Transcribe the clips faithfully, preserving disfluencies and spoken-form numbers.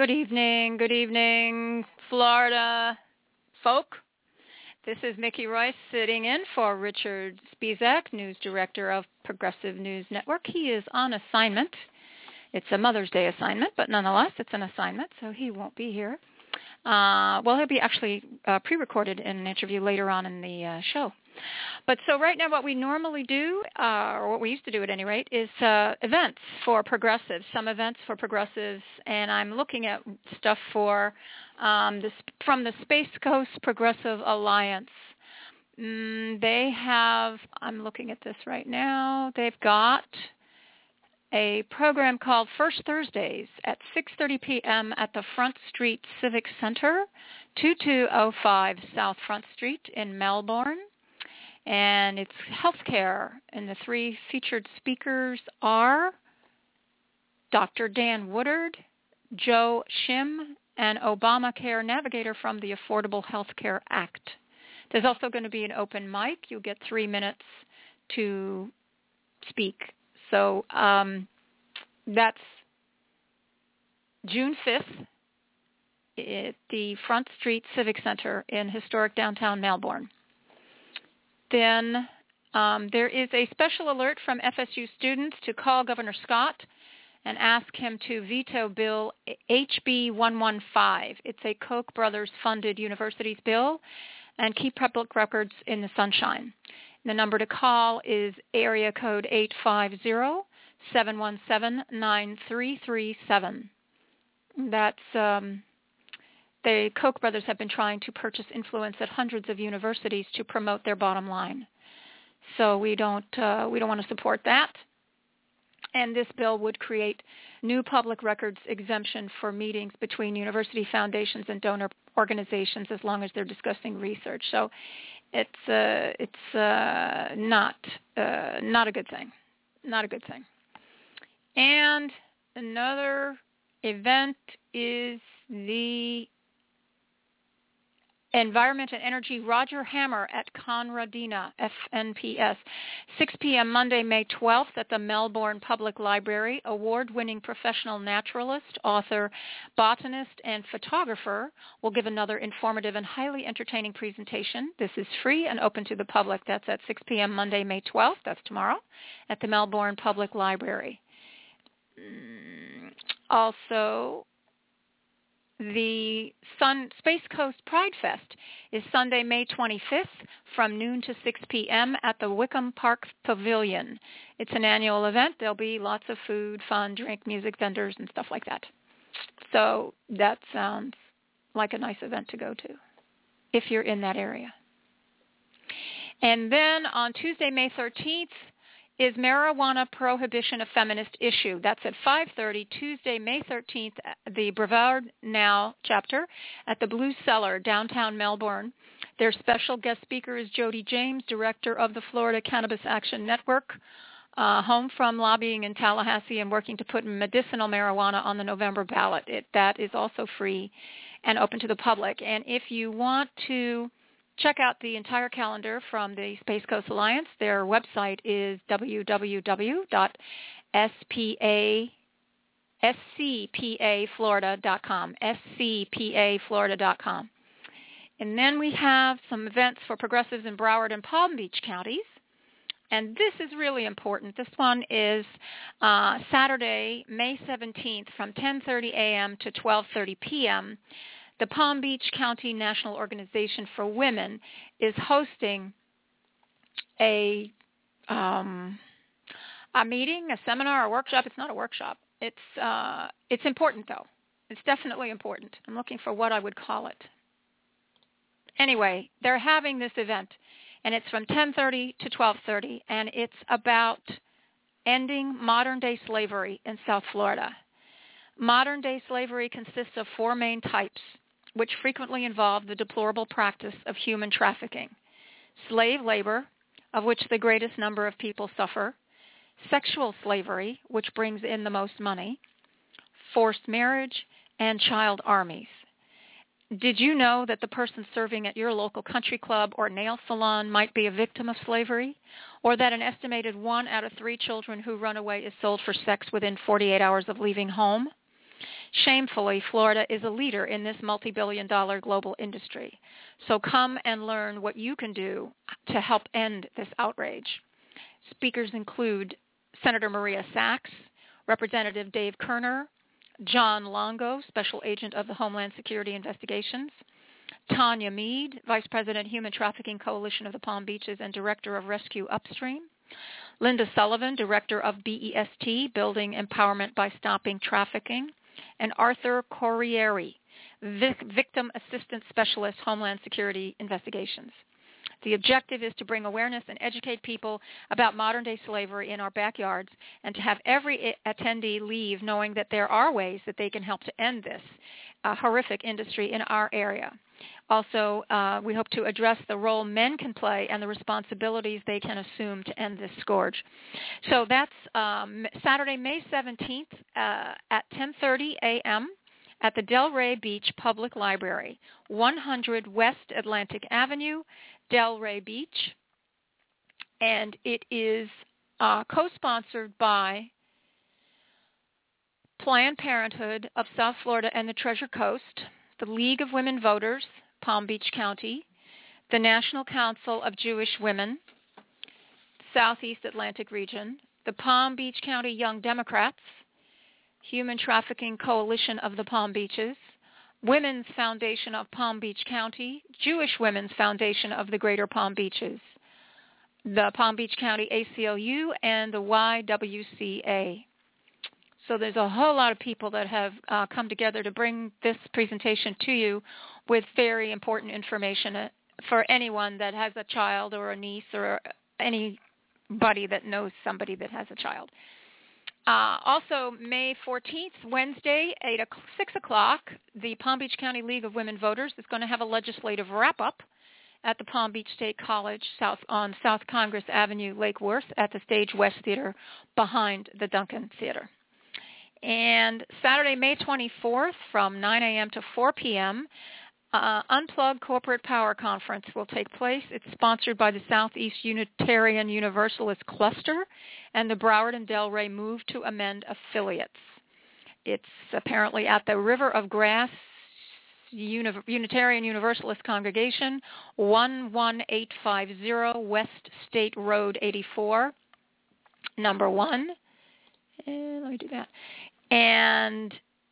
Good evening, good evening, Florida folk. This is Mickey Royce sitting in for Richard Spisak, News Director of Progressive News Network. He is on assignment. It's a Mother's Day assignment, but nonetheless, it's an assignment, so he won't be here. Uh, well, he'll be actually uh, pre-recorded in an interview later on in the uh, show. But so right now what we normally do, uh, or what we used to do at any rate, is uh, events for progressives, some events for progressives, and I'm looking at stuff for um, this, from the Space Coast Progressive Alliance. Mm, they have, I'm looking at this right now, they've got a program called First Thursdays at six thirty p.m. at the Front Street Civic Center, two two oh five South Front Street in Melbourne. And it's healthcare, and the three featured speakers are Doctor Dan Woodard, Joe Shim, and Obamacare navigator from the Affordable Health Care Act. There's also going to be an open mic. You'll get three minutes to speak. So um, that's June fifth at the Front Street Civic Center in historic downtown Melbourne. Then um, there is a special alert from F S U students to call Governor Scott and ask him to veto Bill H B one fifteen. It's a Koch brothers funded universities bill, and keep public records in the sunshine. The number to call is area code eight five zero, seven one seven, nine three three seven. That's... Um, The Koch brothers have been trying to purchase influence at hundreds of universities to promote their bottom line. So we don't uh, we don't want to support that. And this bill would create new public records exemption for meetings between university foundations and donor organizations as long as they're discussing research. So it's uh, it's uh, not uh, not a good thing. Not a good thing. And another event is the Environment and Energy Roger Hammer at Conradina, F N P S, six p.m. Monday, May twelfth at the Melbourne Public Library. Award-winning professional naturalist, author, botanist, and photographer will give another informative and highly entertaining presentation. This is free and open to the public. That's at six p.m. Monday, May twelfth, that's tomorrow, at the Melbourne Public Library. Also, the Sun Space Coast Pride Fest is Sunday, May twenty-fifth from noon to six p.m. at the Wickham Park Pavilion. It's an annual event. There'll be lots of food, fun, drink, music vendors, and stuff like that. So that sounds like a nice event to go to if you're in that area. And then on Tuesday, May thirteenth, is Marijuana Prohibition a Feminist Issue? That's at five thirty, Tuesday, May thirteenth, the Brevard Now chapter at the Blue Cellar, downtown Melbourne. Their special guest speaker is Jody James, director of the Florida Cannabis Action Network, uh, home from lobbying in Tallahassee and working to put medicinal marijuana on the November ballot. It, that is also free and open to the public. And if you want to check out the entire calendar from the Space Coast Alliance, their website is w w w dot s p a florida dot com, s c p a florida dot com. And then we have some events for progressives in Broward and Palm Beach counties. And this is really important. This one is uh, Saturday, May seventeenth from ten thirty a.m. to twelve thirty p.m., the Palm Beach County National Organization for Women is hosting a um, a meeting, a seminar, a workshop. It's not a workshop. It's uh, it's important, though. It's definitely important. I'm looking for what I would call it. Anyway, they're having this event, and it's from ten thirty to twelve thirty, and it's about ending modern-day slavery in South Florida. Modern-day slavery consists of four main types, which frequently involve the deplorable practice of human trafficking: slave labor, of which the greatest number of people suffer; sexual slavery, which brings in the most money; forced marriage; and child armies. Did you know that the person serving at your local country club or nail salon might be a victim of slavery? Or that an estimated one out of three children who run away is sold for sex within forty-eight hours of leaving home? Shamefully, Florida is a leader in this multi-billion dollar global industry. So come and learn what you can do to help end this outrage. Speakers include Senator Maria Sachs, Representative Dave Kerner, John Longo, Special Agent of the Homeland Security Investigations, Tanya Mead, Vice President, Human Trafficking Coalition of the Palm Beaches and Director of Rescue Upstream, Linda Sullivan, Director of B E S T, Building Empowerment by Stopping Trafficking, and Arthur Corrieri, Vic- Victim Assistance Specialist, Homeland Security Investigations. The objective is to bring awareness and educate people about modern-day slavery in our backyards and to have every attendee leave knowing that there are ways that they can help to end this uh, horrific industry in our area. Also, uh, we hope to address the role men can play and the responsibilities they can assume to end this scourge. So that's um, Saturday, May seventeenth uh, at ten thirty a.m. at the Delray Beach Public Library, one hundred West Atlantic Avenue, Delray Beach. And it is uh, co-sponsored by Planned Parenthood of South Florida and the Treasure Coast, the League of Women Voters, Palm Beach County, the National Council of Jewish Women, Southeast Atlantic Region, the Palm Beach County Young Democrats, Human Trafficking Coalition of the Palm Beaches, Women's Foundation of Palm Beach County, Jewish Women's Foundation of the Greater Palm Beaches, the Palm Beach County A C L U, and the Y W C A. So there's a whole lot of people that have uh, come together to bring this presentation to you with very important information for anyone that has a child or a niece or anybody that knows somebody that has a child. Uh, also, May fourteenth, Wednesday, eight, six o'clock, the Palm Beach County League of Women Voters is going to have a legislative wrap-up at the Palm Beach State College South on South Congress Avenue, Lake Worth, at the Stage West Theater behind the Duncan Theater. And Saturday, May twenty-fourth, from nine a.m. to four p.m., uh, Unplugged Corporate Power Conference will take place. It's sponsored by the Southeast Unitarian Universalist Cluster and the Broward and Delray Move to Amend affiliates. It's apparently at the River of Grass Uni- Unitarian Universalist Congregation, one one eight five zero West State Road eighty-four, number one. And let me do that. And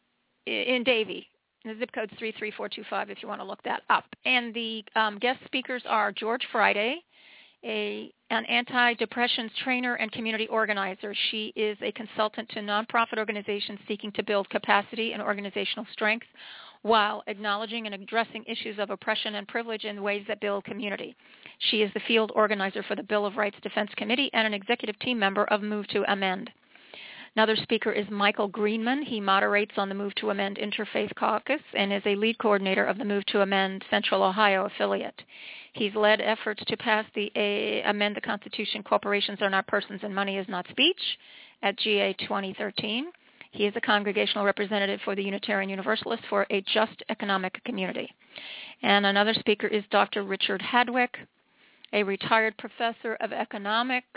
in Davie. The zip code's three three four two five if you want to look that up. And the um, guest speakers are George Friday, a, an anti-depressions trainer and community organizer. She is a consultant to nonprofit organizations seeking to build capacity and organizational strength while acknowledging and addressing issues of oppression and privilege in ways that build community. She is the field organizer for the Bill of Rights Defense Committee and an executive team member of Move to Amend. Another speaker is Michael Greenman. He moderates on the Move to Amend Interfaith Caucus and is a lead coordinator of the Move to Amend Central Ohio affiliate. He's led efforts to pass the a, Amend the Constitution, Corporations Are Not Persons and Money Is Not Speech at G A twenty thirteen. He is a congregational representative for the Unitarian Universalists for a Just Economic Community. And another speaker is Doctor Richard Hadwick, a retired professor of economics.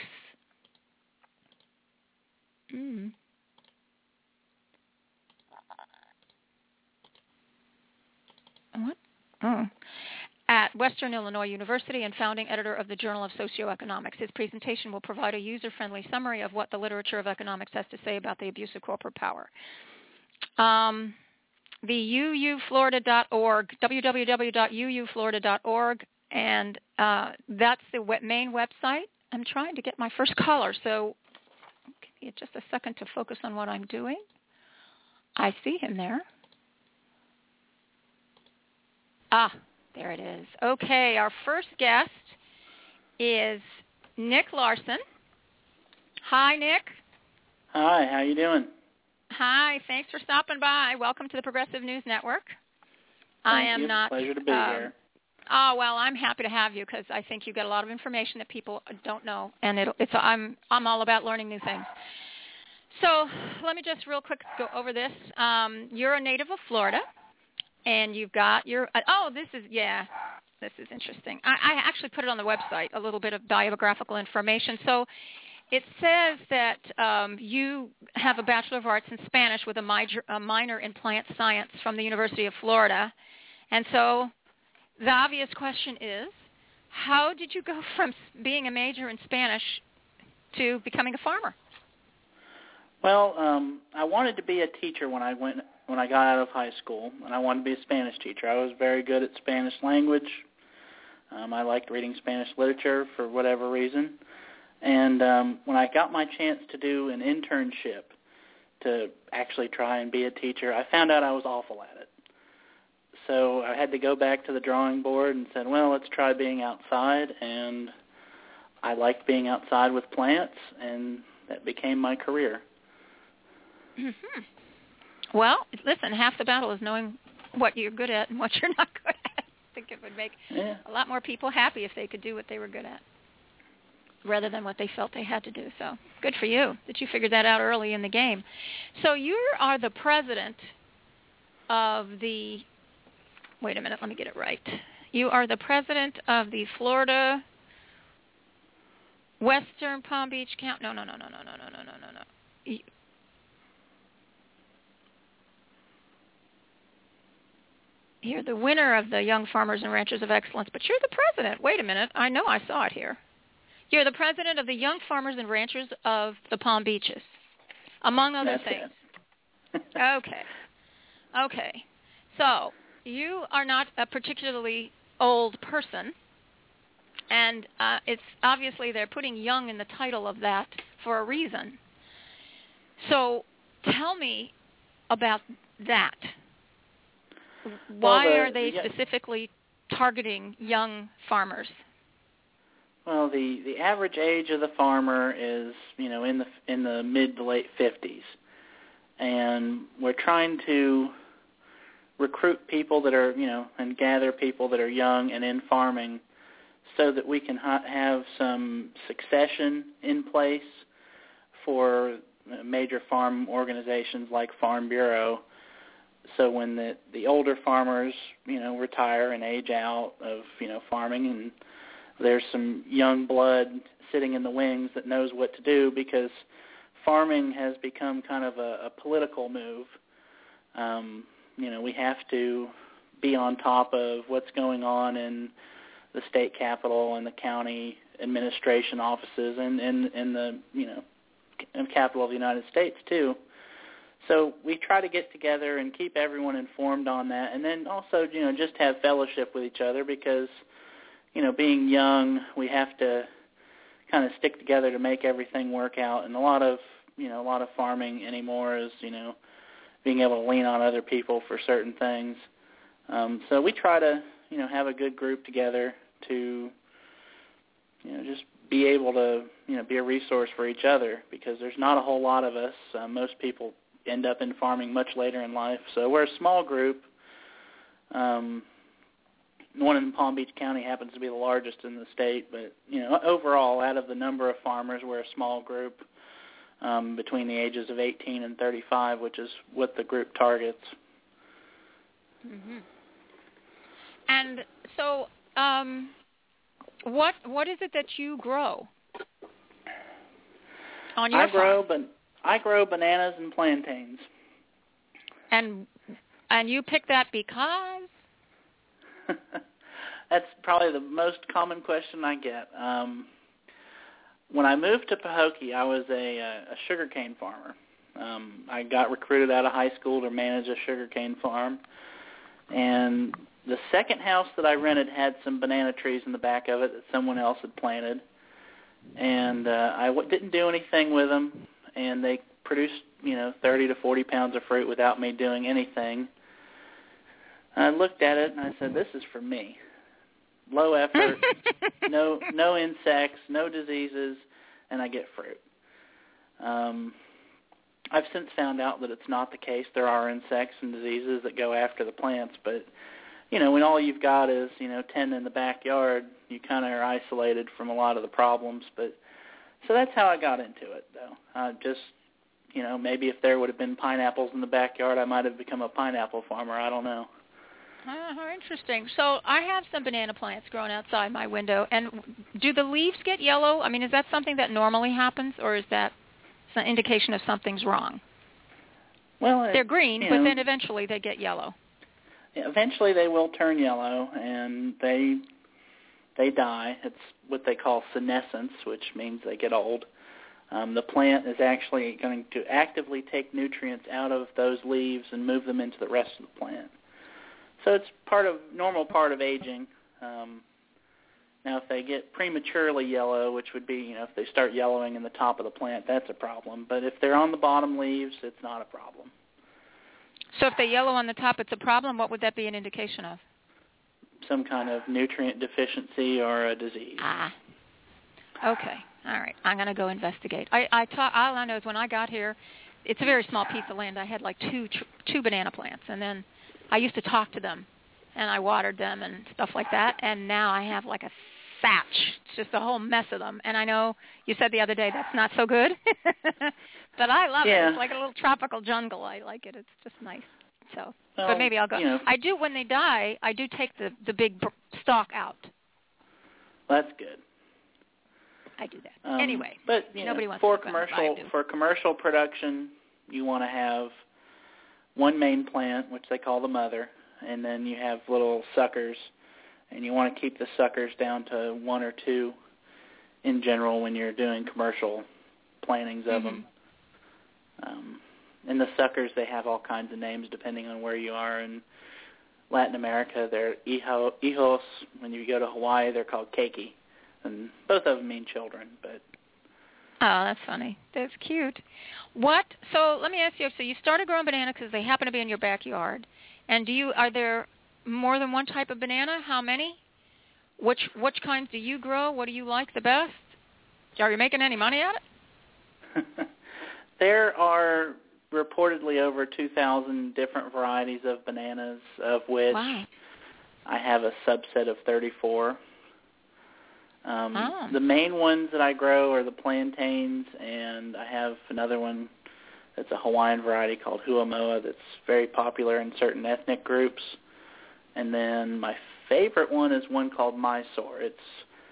Mm. What? Oh. At Western Illinois University and founding editor of the Journal of Socioeconomics. His presentation will provide a user-friendly summary of what the literature of economics has to say about the abuse of corporate power. Um, the U U Florida dot org, w w w dot u u florida dot org, and uh, that's the web- main website. I'm trying to get my first caller, so give me just a second to focus on what I'm doing. I see him there. Ah, there it is. Okay, our first guest is Nick Larson. Hi, Nick. Hi, how you doing? Hi, thanks for stopping by. Welcome to the Progressive News Network. Thank I am you. not. Pleasure to be um, here. Oh well, I'm happy to have you because I think you get a lot of information that people don't know, and it, it's I'm I'm all about learning new things. So let me just real quick go over this. Um, you're a native of Florida, and you've got your uh, oh this is yeah this is interesting. I, I actually put it on the website, a little bit of biographical information. So it says that um, you have a Bachelor of Arts in Spanish with a minor, a minor in plant science from the University of Florida. And so the obvious question is, how did you go from being a major in Spanish to becoming a farmer? Well, um, I wanted to be a teacher when I went when I got out of high school, and I wanted to be a Spanish teacher. I was very good at Spanish language. Um, I liked reading Spanish literature for whatever reason. And um, when I got my chance to do an internship to actually try and be a teacher, I found out I was awful at it. So I had to go back to the drawing board and said, well, let's try being outside. And I liked being outside with plants, and that became my career. Mm-hmm. Well, listen, half the battle is knowing what you're good at and what you're not good at. I think it would make yeah. a lot more people happy if they could do what they were good at rather than what they felt they had to do. So good for you that you figured that out early in the game. So you are the president of the, wait a minute, let me get it right. You are the president of the Florida Western Palm Beach County, no, no, no, no, no, no, no, no, no, no, no. You're the winner of the Young Farmers and Ranchers of Excellence, but you're the president. Wait a minute. I know I saw it here. You're the president of the Young Farmers and Ranchers of the Palm Beaches, among other That's things. Okay. Okay. So you are not a particularly old person, and uh, it's obviously they're putting young in the title of that for a reason. So tell me about that. Why well, the, are they the, specifically targeting young farmers? Well, the, the average age of the farmer is, you know, in the in the mid to late fifties, and we're trying to recruit people that are, you know, and gather people that are young and in farming, so that we can ha- have some succession in place for major farm organizations like Farm Bureau. So when the the older farmers, you know, retire and age out of, you know, farming, and there's some young blood sitting in the wings that knows what to do, because farming has become kind of a, a political move. Um, you know, we have to be on top of what's going on in the state capitol and the county administration offices and in in the, you know, capital of the United States too. So we try to get together and keep everyone informed on that, and then also, you know, just have fellowship with each other, because, you know, being young, we have to kind of stick together to make everything work out. And a lot of, you know, a lot of farming anymore is, you know, being able to lean on other people for certain things. Um, so we try to, you know, have a good group together to, you know, just be able to, you know, be a resource for each other, because there's not a whole lot of us. Uh, most people end up in farming much later in life. So we're a small group. Um, one in Palm Beach County happens to be the largest in the state, but, you know, overall, out of the number of farmers, we're a small group um, between the ages of eighteen and thirty-five, which is what the group targets. Mm-hmm. And so um, what what is it that you grow on your I grow, farm? but I grow bananas and plantains. And and you pick that because? That's probably the most common question I get. Um, when I moved to Pahokee, I was a, a sugarcane farmer. Um, I got recruited out of high school to manage a sugarcane farm. And the second house that I rented had some banana trees in the back of it that someone else had planted. And uh, I w- didn't do anything with them, and they produced, you know, thirty to forty pounds of fruit without me doing anything. I looked at it and I said, this is for me. Low effort, no no insects, no diseases, and I get fruit. Um, I've since found out that it's not the case. There are insects and diseases that go after the plants, but, you know, when all you've got is, you know, ten in the backyard, you kind of are isolated from a lot of the problems. But so that's how I got into it, though. I just, you know, maybe if there would have been pineapples in the backyard, I might have become a pineapple farmer. I don't know. Uh, interesting. So I have some banana plants growing outside my window, and do the leaves get yellow? I mean, is that something that normally happens, or is that an indication of something's wrong? Well, it, they're green, you but know, then eventually they get yellow. Eventually they will turn yellow, and they they die. It's what they call senescence, which means they get old. Um, the plant is actually going to actively take nutrients out of those leaves and move them into the rest of the plant. So it's part of normal part of aging. Um, now, if they get prematurely yellow, which would be, you know, if they start yellowing in the top of the plant, that's a problem. But if they're on the bottom leaves, it's not a problem. So if they yellow on the top, it's a problem. What would that be an indication of? Some kind of nutrient deficiency or a disease. Ah. Okay. All right. I'm going to go investigate. I, I ta- all I know is when I got here, it's a very small piece of land. I had like two tr- two banana plants, and then I used to talk to them, and I watered them and stuff like that, and now I have like a thatch. It's just a whole mess of them. And I know you said the other day that's not so good, but I love yeah. it. It's like a little tropical jungle. I like it. It's just nice. So, well, but maybe I'll go. You know, I do, when they die, I do take the, the big stalk out. That's good. I do that. Um, anyway, but you nobody know, wants for to commercial for commercial production, you want to have one main plant, which they call the mother, and then you have little suckers, and you want to keep the suckers down to one or two in general when you're doing commercial plantings of mm-hmm. them. Um, and the suckers, they have all kinds of names depending on where you are. In Latin America, they're hijo, hijos. When you go to Hawaii, they're called keiki. And both of them mean children, but oh, that's funny. That's cute. What? So let me ask you. So you started growing banana because they happen to be in your backyard, and do you? Are there more than one type of banana? How many? Which which kinds do you grow? What do you like the best? Are you making any money at it? There are reportedly over two thousand different varieties of bananas, of which wow. I have a subset of thirty-four. Um, oh. The main ones that I grow are the plantains, and I have another one that's a Hawaiian variety called Huamoa that's very popular in certain ethnic groups. And then my favorite one is one called Mysore. It's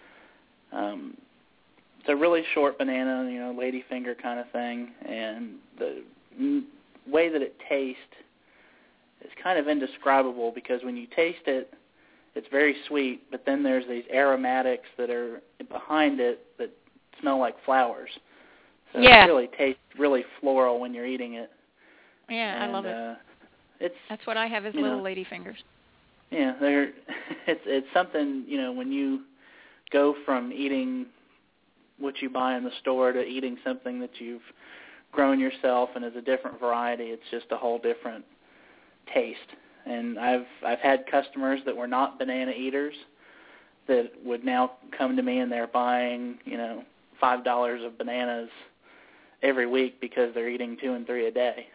um, it's a really short banana, you know, ladyfinger kind of thing, and the m- way that it tastes is kind of indescribable because when you taste it, it's very sweet, but then there's these aromatics that are behind it that smell like flowers. So yeah. it really tastes really floral when you're eating it. Yeah, and, I love it. Uh, it's That's what I have is little lady fingers. Yeah, they're it's it's something, you know, when you go from eating what you buy in the store to eating something that you've grown yourself and is a different variety, it's just a whole different taste. And I've I've had customers that were not banana eaters that would now come to me and they're buying, you know, five dollars of bananas every week because they're eating two and three a day.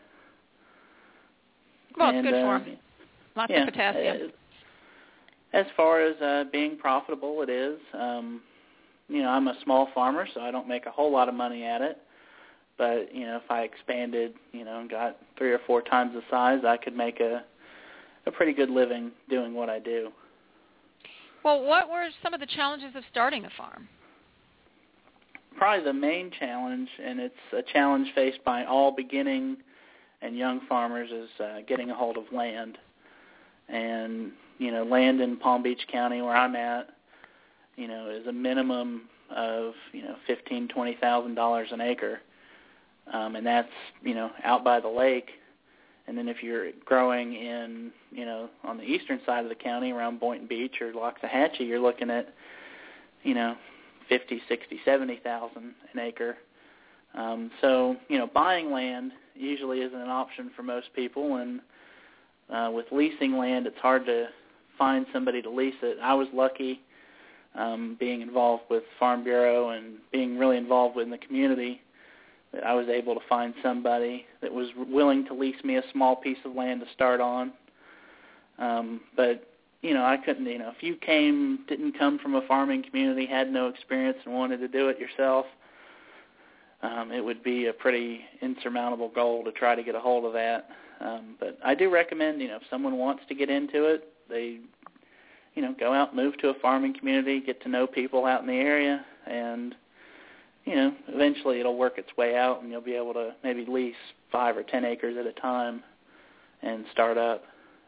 Well, and, it's good uh, for them. Lots yeah, of potassium. As far as uh, being profitable, it is. Um, you know, I'm a small farmer, so I don't make a whole lot of money at it. But, you know, if I expanded, you know, and got three or four times the size, I could make a a pretty good living doing what I do. Well, what were some of the challenges of starting a farm? Probably the main challenge, and it's a challenge faced by all beginning and young farmers, is uh, getting a hold of land. And, you know, land in Palm Beach County where I'm at, you know, is a minimum of, you know, fifteen thousand dollars, twenty thousand dollars an acre. Um, and that's, you know, out by the lake. And then if you're growing in, you know, on the eastern side of the county around Boynton Beach or Loxahatchee, you're looking at, you know, fifty, sixty, seventy thousand an acre. Um, so, you know, buying land usually isn't an option for most people, and uh, with leasing land, it's hard to find somebody to lease it. I was lucky um, being involved with Farm Bureau and being really involved in the community that I was able to find somebody that was willing to lease me a small piece of land to start on. Um, but, you know, I couldn't, you know, if you came, didn't come from a farming community, had no experience and wanted to do it yourself, um, it would be a pretty insurmountable goal to try to get a hold of that. Um, but I do recommend, you know, if someone wants to get into it, they, you know, go out, move to a farming community, get to know people out in the area, and, you know, eventually it'll work its way out, and you'll be able to maybe lease five or ten acres at a time and start up.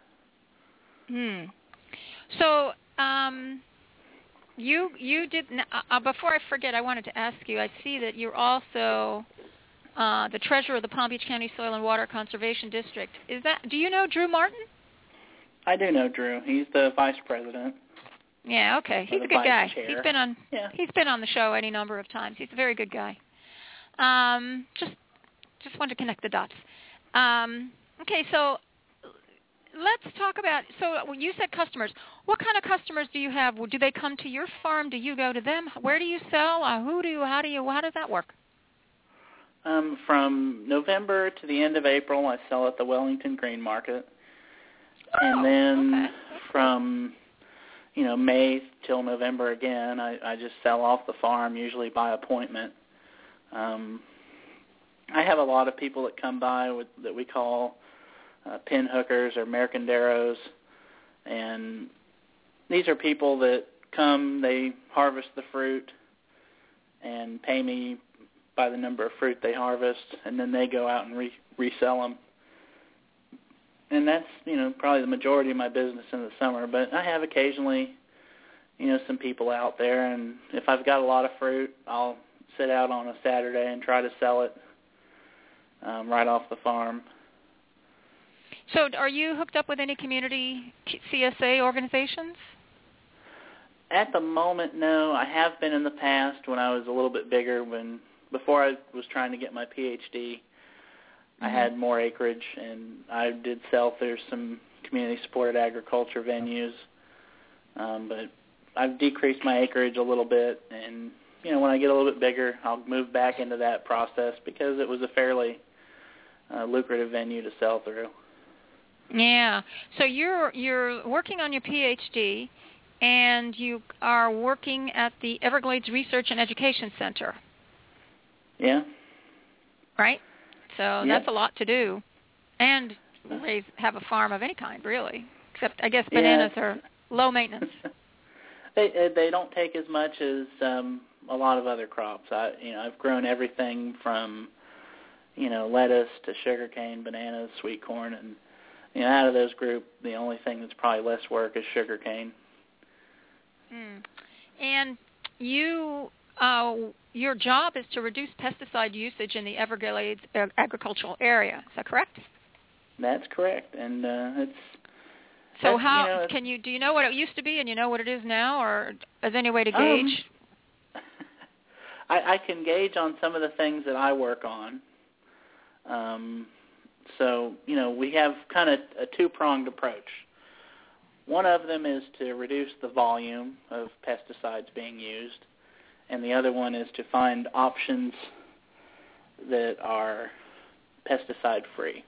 Hmm. So, um, you you did uh, before I forget, I wanted to ask you. I see that you're also uh, the treasurer of the Palm Beach County Soil and Water Conservation District. Is that? Do you know Drew Martin? I do know Drew. He's the vice president. Yeah. Okay. He's a good guy. Chair. He's been on. Yeah. He's been on the show any number of times. He's a very good guy. Um, just just wanted to connect the dots. Um, okay. So. Let's talk about, so you said customers. What kind of customers do you have? Do they come to your farm? Do you go to them? Where do you sell? Uh, who do you, how do you, how does that work? Um, from November to the end of April, I sell at the Wellington Green Market. Oh, and then okay. from, you know, May till November again, I, I just sell off the farm, usually by appointment. Um, I have a lot of people that come by with, that we call Uh, pin hookers or mercanderos, and these are people that come, they harvest the fruit and pay me by the number of fruit they harvest, and then they go out and re- resell them. And that's, you know, probably the majority of my business in the summer, but I have occasionally, you know, some people out there, and if I've got a lot of fruit, I'll sit out on a Saturday and try to sell it um, right off the farm. So are you hooked up with any community C S A organizations? At the moment, no. I have been in the past when I was a little bit bigger. When before I was trying to get my P H D, mm-hmm. I had more acreage, and I did sell through some community-supported agriculture venues. Um, but I've decreased my acreage a little bit, and, you know, when I get a little bit bigger, I'll move back into that process because it was a fairly uh, lucrative venue to sell through. Yeah. So you're you're working on your P H D, and you are working at the Everglades Research and Education Center. Yeah. Right? So yep. That's a lot to do. And raise have a farm of any kind, really. Except, I guess, bananas yeah. are low maintenance. they they don't take as much as um, a lot of other crops. I you know I've grown everything from you know lettuce to sugarcane, bananas, sweet corn, and you know out of those group, the only thing that's probably less work is sugarcane. Mm. And you, uh, your job is to reduce pesticide usage in the Everglades agricultural area. Is that correct? That's correct, and uh, it's. So how you know, can you do you know what it used to be and you know what it is now, or is there any way to gauge? Um, I, I can gauge on some of the things that I work on. Um, so you know we have kind of a two-pronged approach. One of them is to reduce the volume of pesticides being used, and the other one is to find options that are pesticide-free.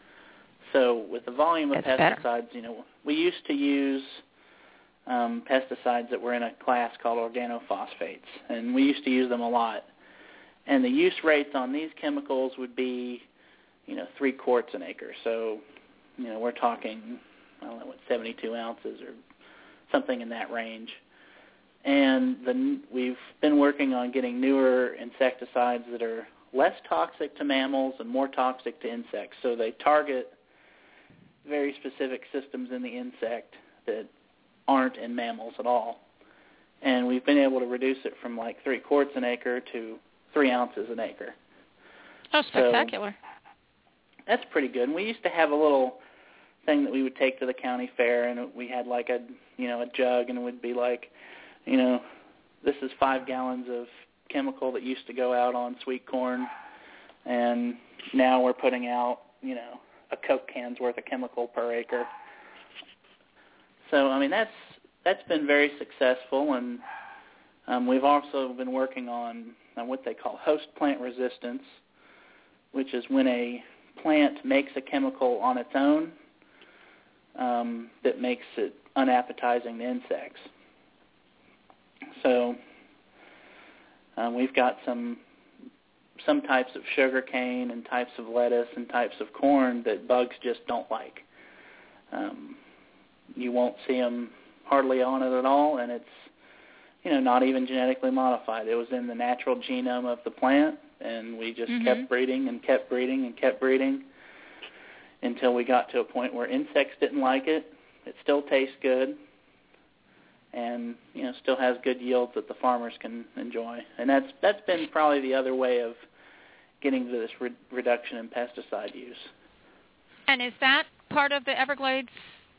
So with the volume of That's pesticides, better. you know, we used to use um, pesticides that were in a class called organophosphates, and we used to use them a lot. And the use rates on these chemicals would be, you know, three quarts an acre. So, you know, we're talking, I don't know, what, seventy-two ounces or something in that range. And the, we've been working on getting newer insecticides that are less toxic to mammals and more toxic to insects. So they target very specific systems in the insect that aren't in mammals at all. And we've been able to reduce it from like three quarts an acre to three ounces an acre. Oh, spectacular. So that's pretty good. And we used to have a little thing that we would take to the county fair, and we had like a, you know, a jug, and it would be like, you know, this is five gallons of chemical that used to go out on sweet corn, and now we're putting out, you know, a Coke can's worth of chemical per acre. So, I mean, that's that's been very successful, and um, we've also been working on, on what they call host plant resistance, which is when a plant makes a chemical on its own um, that makes it unappetizing to insects. So um, we've got some some types of sugar cane and types of lettuce and types of corn that bugs just don't like. Um, you won't see them hardly on it at all, and it's, you know, not even genetically modified. It was in the natural genome of the plant, and we just mm-hmm. kept breeding and kept breeding and kept breeding until we got to a point where insects didn't like it. It still tastes good, and, you know, still has good yields that the farmers can enjoy. And that's that's been probably the other way of getting to this re- reduction in pesticide use. And is that part of the Everglades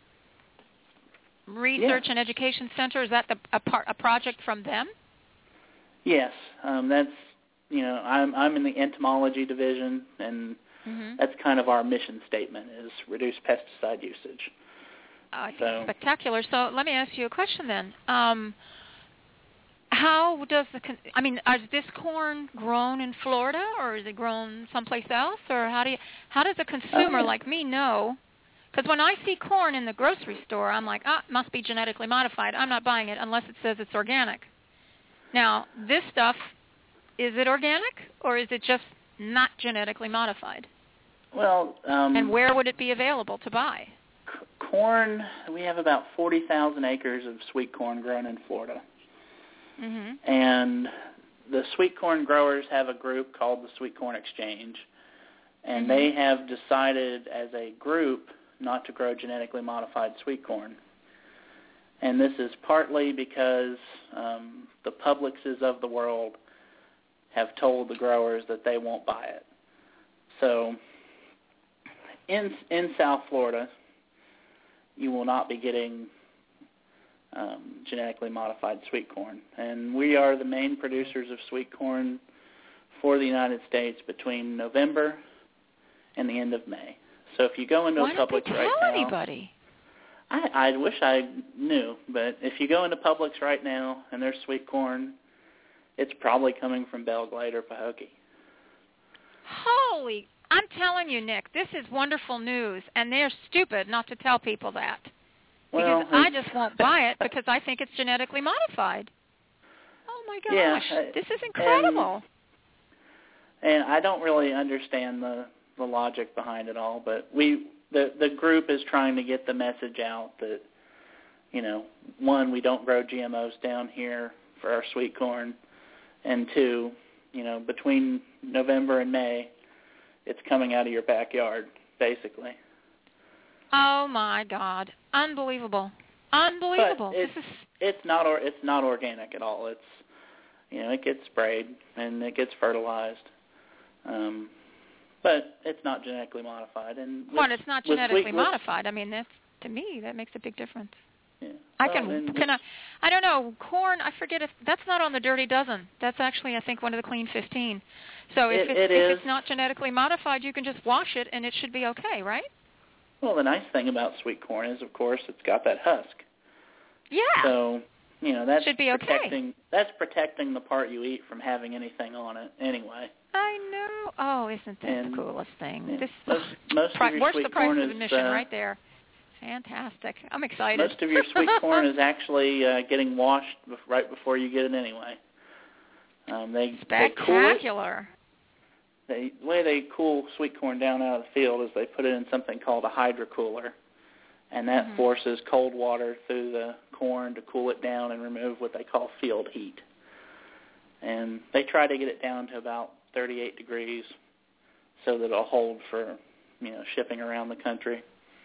Research yeah. and Education Center? Is that the, a, part, a project from them? Yes, um, that's, you know, I'm I'm in the entomology division, and mm-hmm. that's kind of our mission statement is reduce pesticide usage. I think so. Spectacular. So let me ask you a question then. Um, how does the, con- I mean, is this corn grown in Florida, or is it grown someplace else, or how do you, how does a consumer oh, yeah. like me know? Because when I see corn in the grocery store, I'm like, ah, it must be genetically modified. I'm not buying it unless it says it's organic. Now, this stuff, is it organic, or is it just not genetically modified? Well, um, and where would it be available to buy? Corn, we have about forty thousand acres of sweet corn grown in Florida. Mm-hmm. And the sweet corn growers have a group called the Sweet Corn Exchange, and mm-hmm. they have decided as a group not to grow genetically modified sweet corn. And this is partly because um, the Publixes of the world have told the growers that they won't buy it. So in in South Florida, you will not be getting um, genetically modified sweet corn. And we are the main producers of sweet corn for the United States between November and the end of May. So if you go into Why a Publix don't they right tell now, anybody? I, I wish I knew, but if you go into Publix right now and there's sweet corn, it's probably coming from Belle Glade or Pahokee. Holy, I'm telling you, Nick, this is wonderful news, and they're stupid not to tell people that. Well, because I just won't buy it because I think it's genetically modified. Oh, my gosh, yeah, this is incredible. And, and I don't really understand the, the logic behind it all, but we the, the group is trying to get the message out that, you know, one, we don't grow G M Os down here for our sweet corn, and two, you know, between November and May, it's coming out of your backyard, basically. Oh my God! Unbelievable! Unbelievable! But it's, this is it's not or it's not organic at all. It's, you know, it gets sprayed and it gets fertilized, um, but it's not genetically modified. And with, well, it's not genetically sweet, modified. With, I mean, that's, to me, that makes a big difference. Yeah. I well, can, can I, I don't know, corn, I forget if, that's not on the Dirty Dozen. That's actually, I think, one of the Clean fifteen. So if, it, it's, it if is, it's not genetically modified, you can just wash it and it should be okay, right? Well, the nice thing about sweet corn is, of course, it's got that husk. Yeah. So, you know, that's should be okay. protecting, that's protecting the part you eat from having anything on it anyway. I know. Oh, isn't that and, the coolest thing? Yeah, This most, most pri- of your worth sweet the price corn of is, admission uh, right there. Fantastic. I'm excited. Most of your sweet corn is actually uh, getting washed right before you get it anyway. Um, they, Spectacular. They cool it. They, the way they cool sweet corn down out of the field is they put it in something called a hydrocooler, and that mm-hmm. forces cold water through the corn to cool it down and remove what they call field heat. And they try to get it down to about thirty-eight degrees so that it'll hold for, you know, shipping around the country.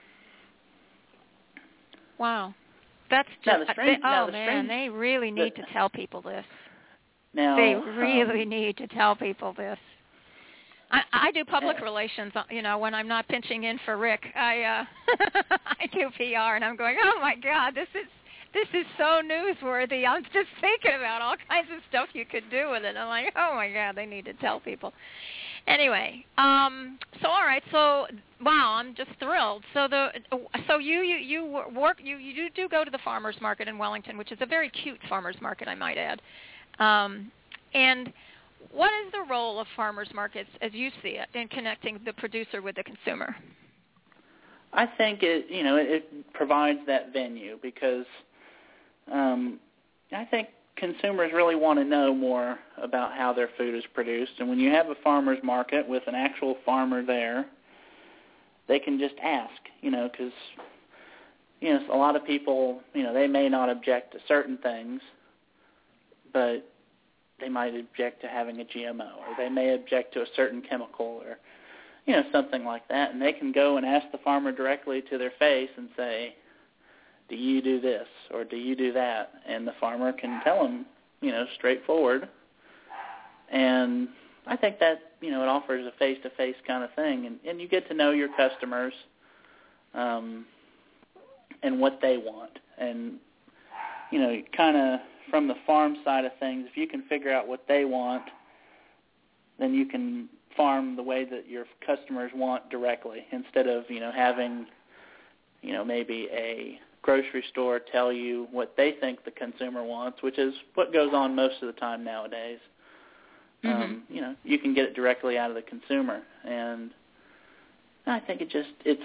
Wow. That's just, now, the strange, they, now, oh, the man, strange, they really need the, to tell people this. Now, they really um, need to tell people this. I, I do public uh, relations, you know, when I'm not pinching in for Rick. I uh, I do P R, and I'm going, oh, my God, this is this is so newsworthy. I'm just thinking about all kinds of stuff you could do with it. I'm like, oh, my God, they need to tell people. Anyway, um, so all right, so wow, I'm just thrilled. So the so you you you work you you do go to the farmers market in Wellington, which is a very cute farmers market, I might add. Um, and what is the role of farmers markets, as you see it, in connecting the producer with the consumer? I think it you know it, it provides that venue because um, I think consumers really want to know more about how their food is produced. And when you have a farmer's market with an actual farmer there, they can just ask, you know, because you know, a lot of people, you know, they may not object to certain things, but they might object to having a G M O, or they may object to a certain chemical, or, you know, something like that. And they can go and ask the farmer directly to their face and say, do you do this, or do you do that? And the farmer can tell them, you know, straightforward. And I think that, you know, it offers a face-to-face kind of thing. And, and you get to know your customers um, and what they want. And, you know, kind of from the farm side of things, if you can figure out what they want, then you can farm the way that your customers want directly, instead of, you know, having, you know, maybe a grocery store tell you what they think the consumer wants, which is what goes on most of the time nowadays. Mm-hmm. Um, you know, you can get it directly out of the consumer. And I think it just, it's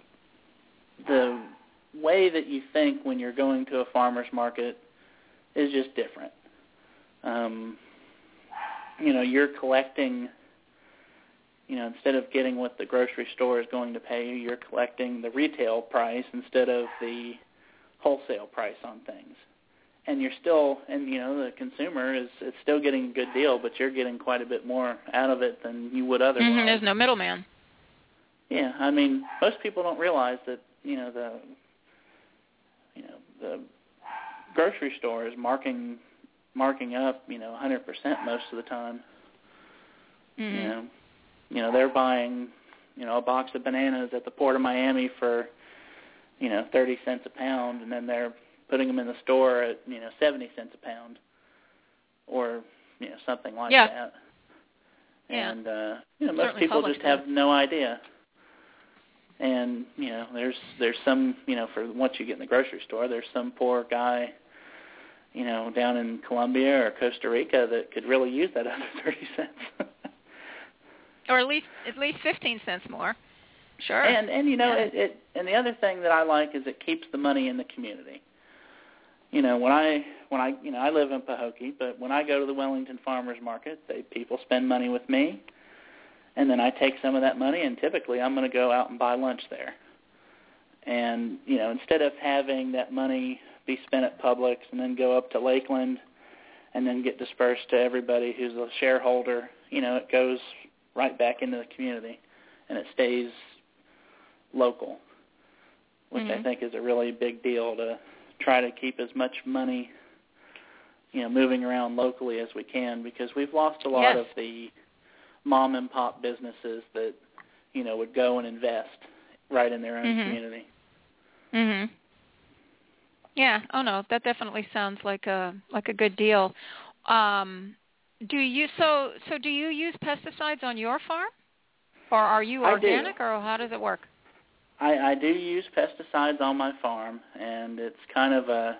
the way that you think when you're going to a farmer's market is just different. Um, you know, you're collecting, you know, instead of getting what the grocery store is going to pay you, you're collecting the retail price instead of the wholesale price on things. And you're still, and, you know, the consumer is it's still getting a good deal, but you're getting quite a bit more out of it than you would otherwise. Mm-hmm, there's no middleman. Yeah, I mean, most people don't realize that, you know, the, you know, the grocery store is marking marking up, you know, one hundred percent most of the time. Mm-hmm. You know, you know, they're buying, you know, a box of bananas at the Port of Miami for, you know, thirty cents a pound, and then they're putting them in the store at, you know, seventy cents a pound, or, you know, something like yeah. that. Yeah. And, uh, you know, most Certainly people just have no idea. And, you know, there's there's some, you know, for once you get in the grocery store, there's some poor guy, you know, down in Colombia or Costa Rica that could really use that other thirty cents. Or at least at least fifteen cents more. Sure. And, and you know, yeah. it, it, and the other thing that I like is it keeps the money in the community. You know, when I, when I, you know, I live in Pahokee, but when I go to the Wellington Farmers Market, they, people spend money with me, and then I take some of that money, and typically I'm going to go out and buy lunch there. And, you know, instead of having that money be spent at Publix and then go up to Lakeland and then get dispersed to everybody who's a shareholder, you know, it goes right back into the community, and it stays local, which mm-hmm. I think is a really big deal, to try to keep as much money, you know, moving around locally as we can, because we've lost a lot yes. of the mom and pop businesses that, you know, would go and invest right in their own mm-hmm. community. Mhm. Yeah. Oh no, that definitely sounds like a like a good deal. Um, do you so so do you use pesticides on your farm, or are you organic, or how does it work? I, I do use pesticides on my farm, and it's kind of a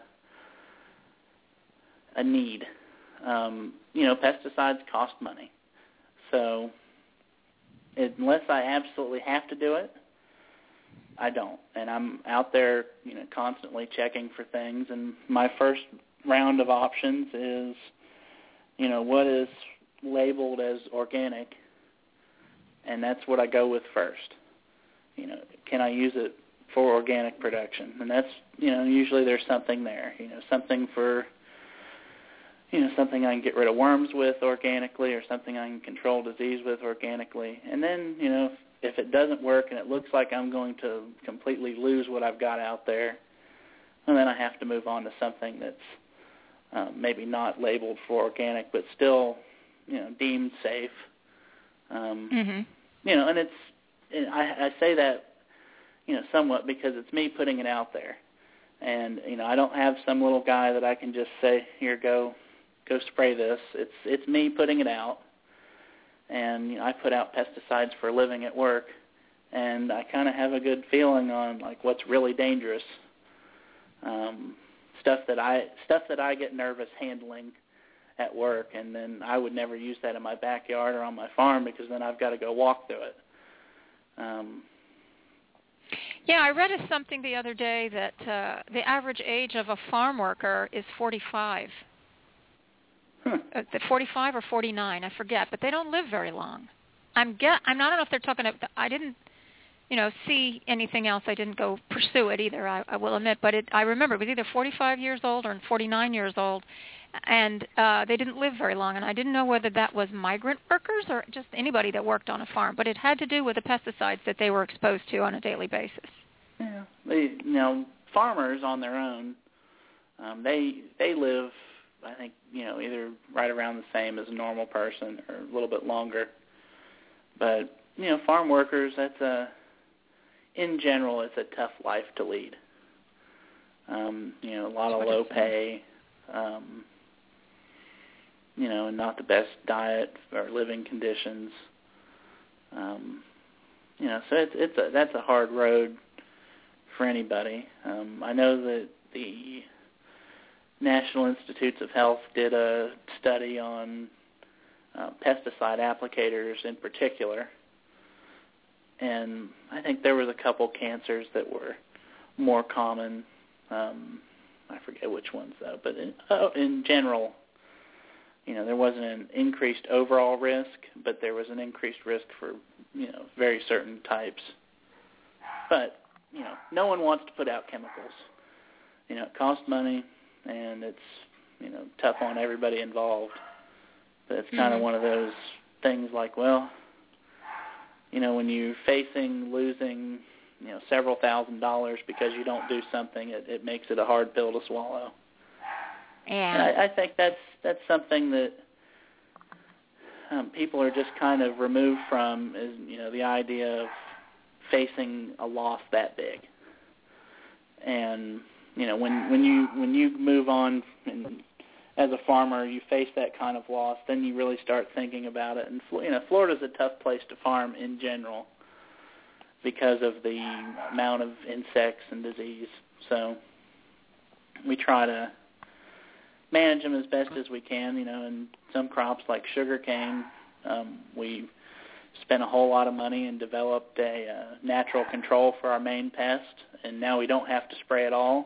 a need. Um, you know, pesticides cost money, so unless I absolutely have to do it, I don't. And I'm out there, you know, constantly checking for things. And my first round of options is, you know, what is labeled as organic, and that's what I go with first. You know, can I use it for organic production? And that's, you know, usually there's something there, you know, something for, you know, something I can get rid of worms with organically, or something I can control disease with organically. And then, you know, if it doesn't work and it looks like I'm going to completely lose what I've got out there, and then I have to move on to something that's um, maybe not labeled for organic, but still, you know, deemed safe. Um, mm-hmm. You know, and it's, and I, I say that, you know, somewhat because it's me putting it out there. And, you know, I don't have some little guy that I can just say, here, go, go spray this. It's it's me putting it out. And, you know, I put out pesticides for a living at work, and I kind of have a good feeling on, like, what's really dangerous. Um, stuff that I stuff that I get nervous handling at work, and then I would never use that in my backyard or on my farm, because then I've got to go walk through it. Um, yeah, I read something the other day that uh, the average age of a farm worker is forty-five. Huh. Uh, forty-five or forty-nine, I forget, but they don't live very long. I'm get. I'm not. I don't know if they're talking about. I didn't. you know, see anything else. I didn't go pursue it either, I, I will admit. But it, I remember it was either forty-five years old or forty-nine years old, and uh, they didn't live very long. And I didn't know whether that was migrant workers or just anybody that worked on a farm. But it had to do with the pesticides that they were exposed to on a daily basis. Yeah, they, you know, farmers on their own, um, they they live, I think, you know, either right around the same as a normal person or a little bit longer. But, you know, farm workers, that's a, in general, it's a tough life to lead. Um, you know, a lot of low pay, um, you know, and not the best diet or living conditions. Um, you know, so it's it's a that's a hard road for anybody. Um, I know that the National Institutes of Health did a study on uh, pesticide applicators in particular, and I think there was a couple cancers that were more common. Um, I forget which ones though, but in, uh, in general, you know, there wasn't an increased overall risk, but there was an increased risk for, you know, very certain types. But you know, no one wants to put out chemicals. You know, it costs money, and it's, you know, tough on everybody involved. But it's kind of mm-hmm. one of those things like, well, you know, when you're facing losing, you know, several thousand dollars because you don't do something, it, it makes it a hard pill to swallow. Yeah. And I, I think that's that's something that um, people are just kind of removed from, is, you know, the idea of facing a loss that big. And you know, when when you when you move on and as a farmer, you face that kind of loss, then you really start thinking about it. And you know, Florida's a tough place to farm in general because of the amount of insects and disease. So we try to manage them as best as we can. You know, and some crops like sugarcane, um, we spent a whole lot of money and developed a uh, natural control for our main pest, and now we don't have to spray at all.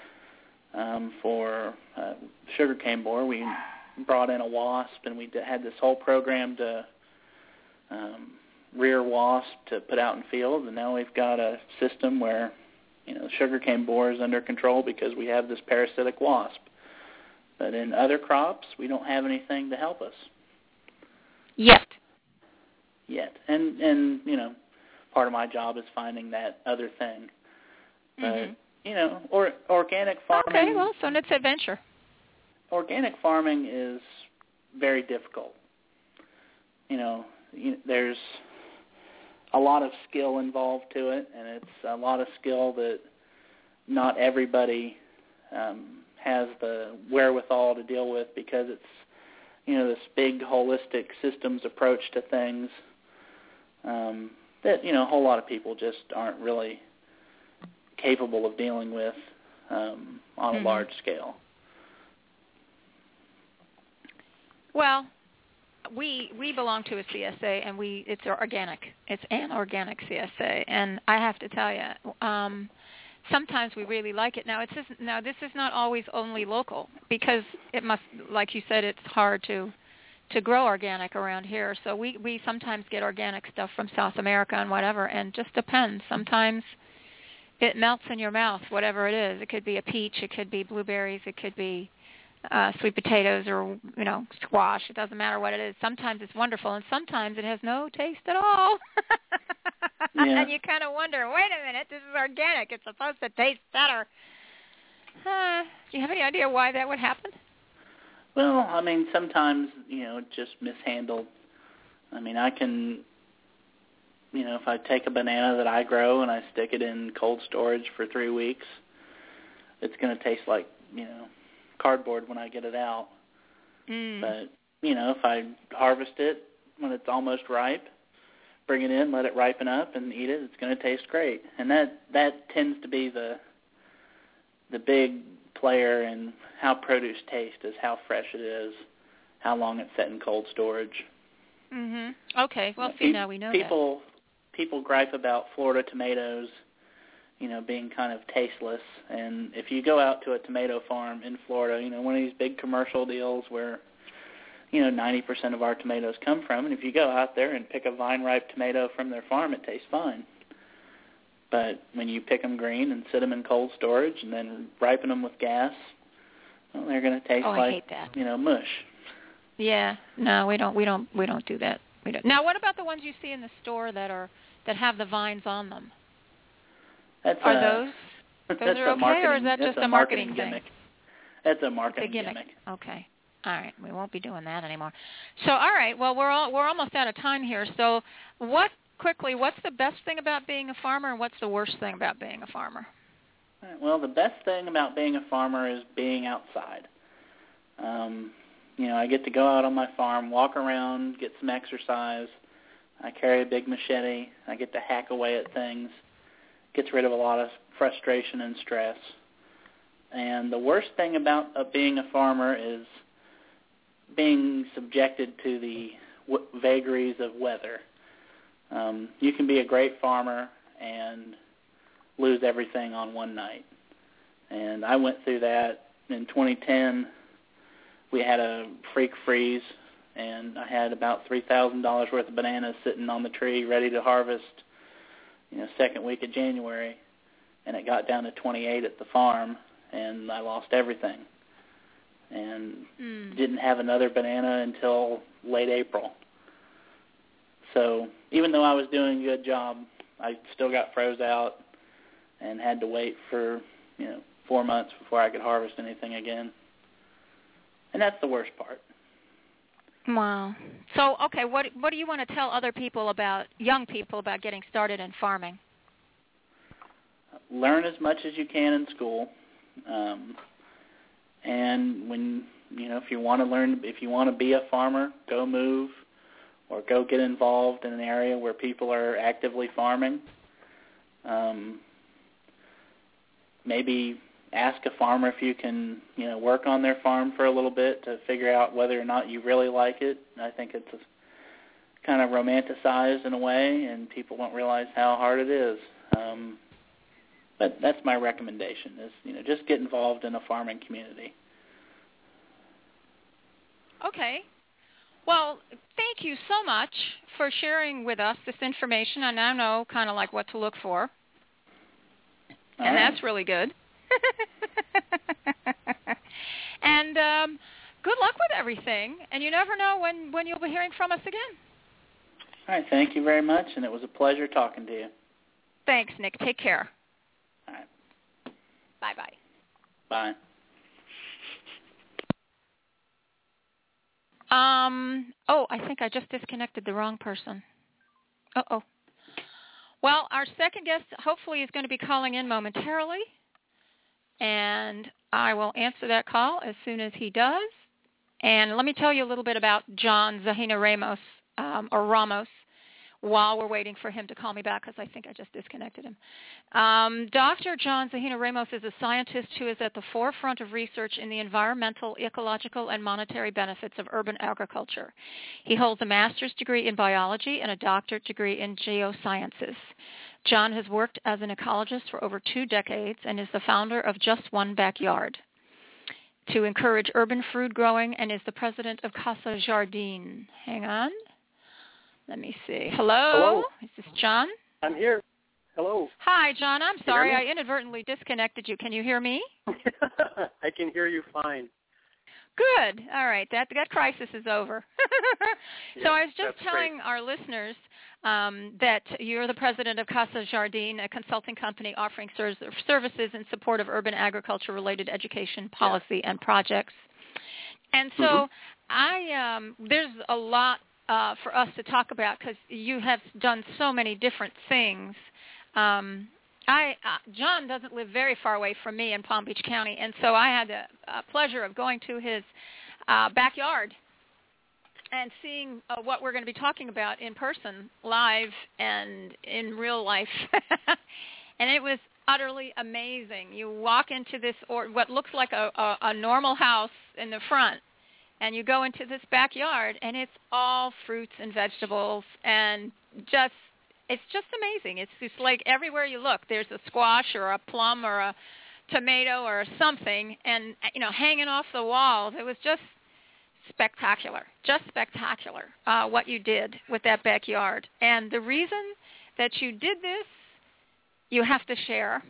Um, for uh, sugarcane borer, we brought in a wasp, and we had this whole program to um, rear wasp to put out in fields, and now we've got a system where, you know, sugarcane borer is under control because we have this parasitic wasp. But in other crops, we don't have anything to help us. Yet. Yet. And, and you know, part of my job is finding that other thing. But, mm-hmm. you know, or, organic farming... Okay, well, so it's adventure. Organic farming is very difficult. You know, you, there's a lot of skill involved to it, and it's a lot of skill that not everybody um, has the wherewithal to deal with because it's, you know, this big holistic systems approach to things um, that, you know, a whole lot of people just aren't really capable of dealing with um, on mm-hmm. a large scale. Well, we we belong to a C S A, and we it's organic. It's an organic C S A, and I have to tell you, um, sometimes we really like it. Now, it's just, now this is not always only local because it must, like you said, it's hard to to grow organic around here. So we we sometimes get organic stuff from South America and whatever, and just depends. Sometimes it melts in your mouth, whatever it is. It could be a peach, it could be blueberries, it could be uh, sweet potatoes or, you know, squash. It doesn't matter what it is. Sometimes it's wonderful, and sometimes it has no taste at all. Yeah. And you kind of wonder, wait a minute, this is organic. It's supposed to taste better. Uh, do you have any idea why that would happen? Well, I mean, sometimes, you know, just mishandled. I mean, I can, you know, if I take a banana that I grow and I stick it in cold storage for three weeks, it's going to taste like, you know, cardboard when I get it out. Mm. But, you know, if I harvest it when it's almost ripe, bring it in, let it ripen up, and eat it, it's going to taste great. And that, that tends to be the the big player in how produce tastes, is how fresh it is, how long it's set in cold storage. Mhm. Okay. Well, see, Pe- now we know people, that. People gripe about Florida tomatoes, you know, being kind of tasteless. And if you go out to a tomato farm in Florida, you know, one of these big commercial deals where, you know, ninety percent of our tomatoes come from, and if you go out there and pick a vine-ripe tomato from their farm, it tastes fine. But when you pick them green and sit them in cold storage and then ripen them with gas, well, they're going to taste oh, I like hate that. you know mush. Yeah, no, we don't, we don't, we don't do that. We don't. Now, what about the ones you see in the store that are that have the vines on them? That's are a, those those are okay, or is that just a a marketing, marketing thing? gimmick? That's a marketing it's a gimmick. gimmick. Okay. All right, we won't be doing that anymore. So, all right, well, we're all, we're almost out of time here. So, what quickly? What's the best thing about being a farmer, and what's the worst thing about being a farmer? Well, the best thing about being a farmer is being outside. Um, you know, I get to go out on my farm, walk around, get some exercise. I carry a big machete. I get to hack away at things. Gets rid of a lot of frustration and stress. And the worst thing about uh, being a farmer is being subjected to the w- vagaries of weather. Um, you can be a great farmer and lose everything on one night. And I went through that in twenty ten. We had a freak freeze, and I had about three thousand dollars worth of bananas sitting on the tree ready to harvest, you know, second week of January. And it got down to twenty-eight at the farm, and I lost everything. And mm. didn't have another banana until late April. So even though I was doing a good job, I still got froze out and had to wait for, you know, four months before I could harvest anything again. And that's the worst part. Wow. So, okay, what what do you want to tell other people about, young people, about getting started in farming? Learn as much as you can in school. Um, and when, you know, if you want to learn, if you want to be a farmer, go move or go get involved in an area where people are actively farming. Um, maybe ask a farmer if you can, you know, work on their farm for a little bit to figure out whether or not you really like it. I think it's a, kind of romanticized in a way, and people don't realize how hard it is. Um, but that's my recommendation: is, you know, just get involved in a farming community. Okay. Well, thank you so much for sharing with us this information. I now know kind of like what to look for, All and right. that's really good. And um, good luck with everything. And you never know when, when you'll be hearing from us again. All right. Thank you very much, and it was a pleasure talking to you. Thanks, Nick. Take care. All right. Bye-bye. Bye. Um. Oh, I think I just disconnected the wrong person. Uh-oh. Well, our second guest hopefully is going to be calling in momentarily, and I will answer that call as soon as he does. And let me tell you a little bit about John Zahina Ramos, um, or Ramos, while we're waiting for him to call me back, because I think I just disconnected him. Um, Doctor John Zahina Ramos is a scientist who is at the forefront of research in the environmental, ecological, and monetary benefits of urban agriculture. He holds a master's degree in biology and a doctorate degree in geosciences. John has worked as an ecologist for over two decades and is the founder of Just One Backyard to encourage urban food growing, and is the president of Casa Jardine. Hang on. Let me see. Hello? Hello. Is this John? I'm here. Hello. Hi, John. I'm Can sorry. you hear I me? inadvertently disconnected you. Can you hear me? I can hear you fine. Good. All right. That that crisis is over. Yeah, so I was just that's telling great. our listeners um, that you're the president of Casa Jardine, a consulting company offering ser- services in support of urban agriculture-related education, policy, yeah. and projects. And so mm-hmm. I um, there's a lot uh, for us to talk about, because you have done so many different things. Um, I uh, John doesn't live very far away from me in Palm Beach County, and so I had the uh, pleasure of going to his uh, backyard and seeing uh, what we're going to be talking about in person, live and in real life. And it was utterly amazing. You walk into this, or what looks like a, a, a normal house in the front, and you go into this backyard, and it's all fruits and vegetables, and just it's just amazing. It's just like everywhere you look, there's a squash or a plum or a tomato or something, and, you know, hanging off the walls. It was just spectacular, just spectacular uh, what you did with that backyard. And the reason that you did this you have to share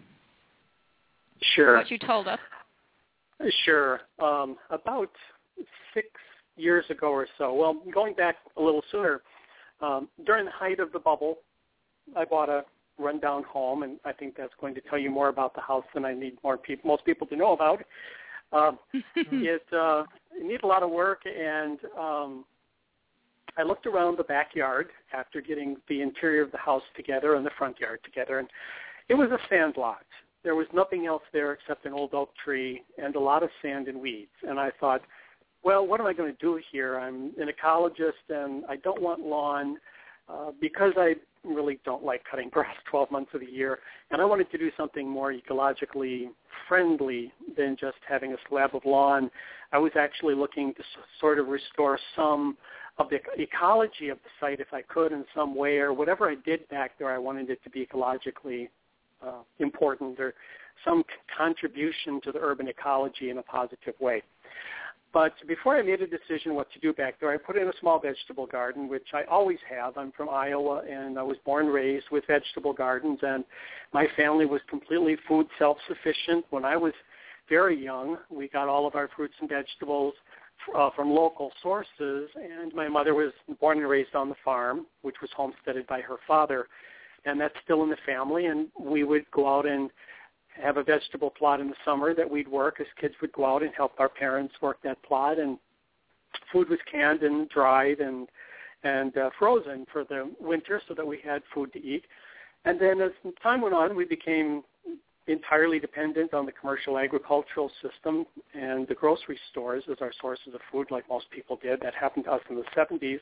Sure. what you told us. Sure. Um, about six years ago or so, well, going back a little sooner, um, during the height of the bubble, I bought a rundown home, and I think that's going to tell you more about the house than I need more people, most people to know about. Um, it, uh, it needed a lot of work, and um, I looked around the backyard after getting the interior of the house together and the front yard together, and it was a sand lot. There was nothing else there except an old oak tree and a lot of sand and weeds. And I thought, well, what am I going to do here? I'm an ecologist, and I don't want lawn uh, because I really don't like cutting grass twelve months of the year. And I wanted to do something more ecologically friendly than just having a slab of lawn. I was actually looking to s- sort of restore some of the ecology of the site if I could in some way, or whatever I did back there, I wanted it to be ecologically uh, important or some c- contribution to the urban ecology in a positive way. But before I made a decision what to do back there, I put in a small vegetable garden, which I always have. I'm from Iowa, and I was born and raised with vegetable gardens, and my family was completely food self-sufficient. When I was very young, we got all of our fruits and vegetables uh, from local sources, and my mother was born and raised on the farm, which was homesteaded by her father, and that's still in the family, and we would go out and have a vegetable plot in the summer that we'd work as kids would go out and help our parents work that plot, and food was canned and dried and and uh, frozen for the winter so that we had food to eat. And then as time went on, we became entirely dependent on the commercial agricultural system and the grocery stores as our sources of food, like most people did. That happened to us in the seventies.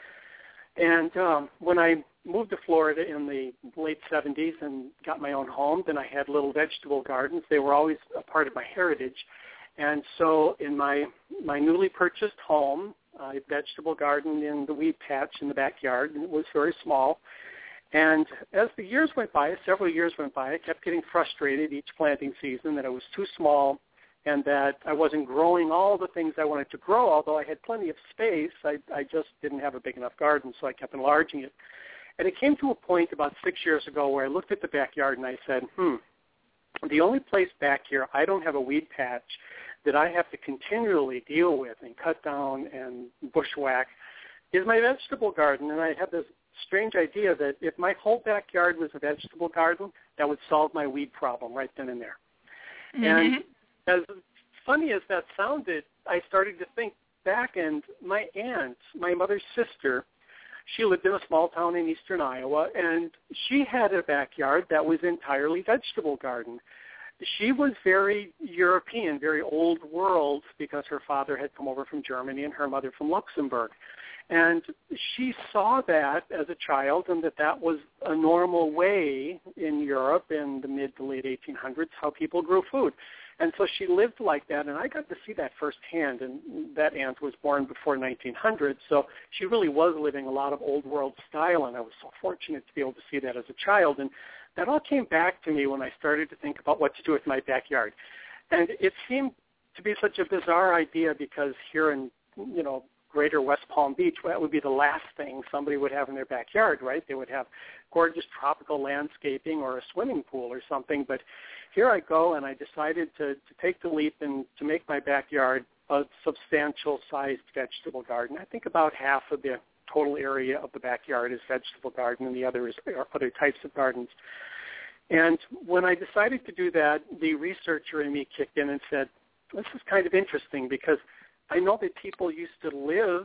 And um, when I moved to Florida in the late seventies and got my own home, then I had little vegetable gardens. They were always a part of my heritage. And so in my, my newly purchased home, a vegetable garden in the weed patch in the backyard, and it was very small. And as the years went by, several years went by, I kept getting frustrated each planting season that it was too small and that I wasn't growing all the things I wanted to grow. Although I had plenty of space, I, I just didn't have a big enough garden, so I kept enlarging it. And it came to a point about six years ago where I looked at the backyard and I said, hmm, the only place back here I don't have a weed patch that I have to continually deal with and cut down and bushwhack is my vegetable garden. And I had this strange idea that if my whole backyard was a vegetable garden, that would solve my weed problem right then and there. Mm-hmm. And as funny as that sounded, I started to think back, and my aunt, my mother's sister, she lived in a small town in eastern Iowa, and she had a backyard that was entirely vegetable garden. She was very European, very old world, because her father had come over from Germany and her mother from Luxembourg. And she saw that as a child, and that that was a normal way in Europe in the mid to late eighteen hundreds, how people grew food. And so she lived like that, and I got to see that firsthand. And that aunt was born before nineteen hundred, so she really was living a lot of old world style, and I was so fortunate to be able to see that as a child. And that all came back to me when I started to think about what to do with my backyard. And it seemed to be such a bizarre idea because here in, you know, greater West Palm Beach, well, that would be the last thing somebody would have in their backyard, right? They would have gorgeous tropical landscaping or a swimming pool or something. But here I go, and I decided to, to take the leap and to make my backyard a substantial-sized vegetable garden. I think about half of the total area of the backyard is vegetable garden, and the other is other types of gardens. And when I decided to do that, the researcher in me kicked in and said, this is kind of interesting because I know that people used to live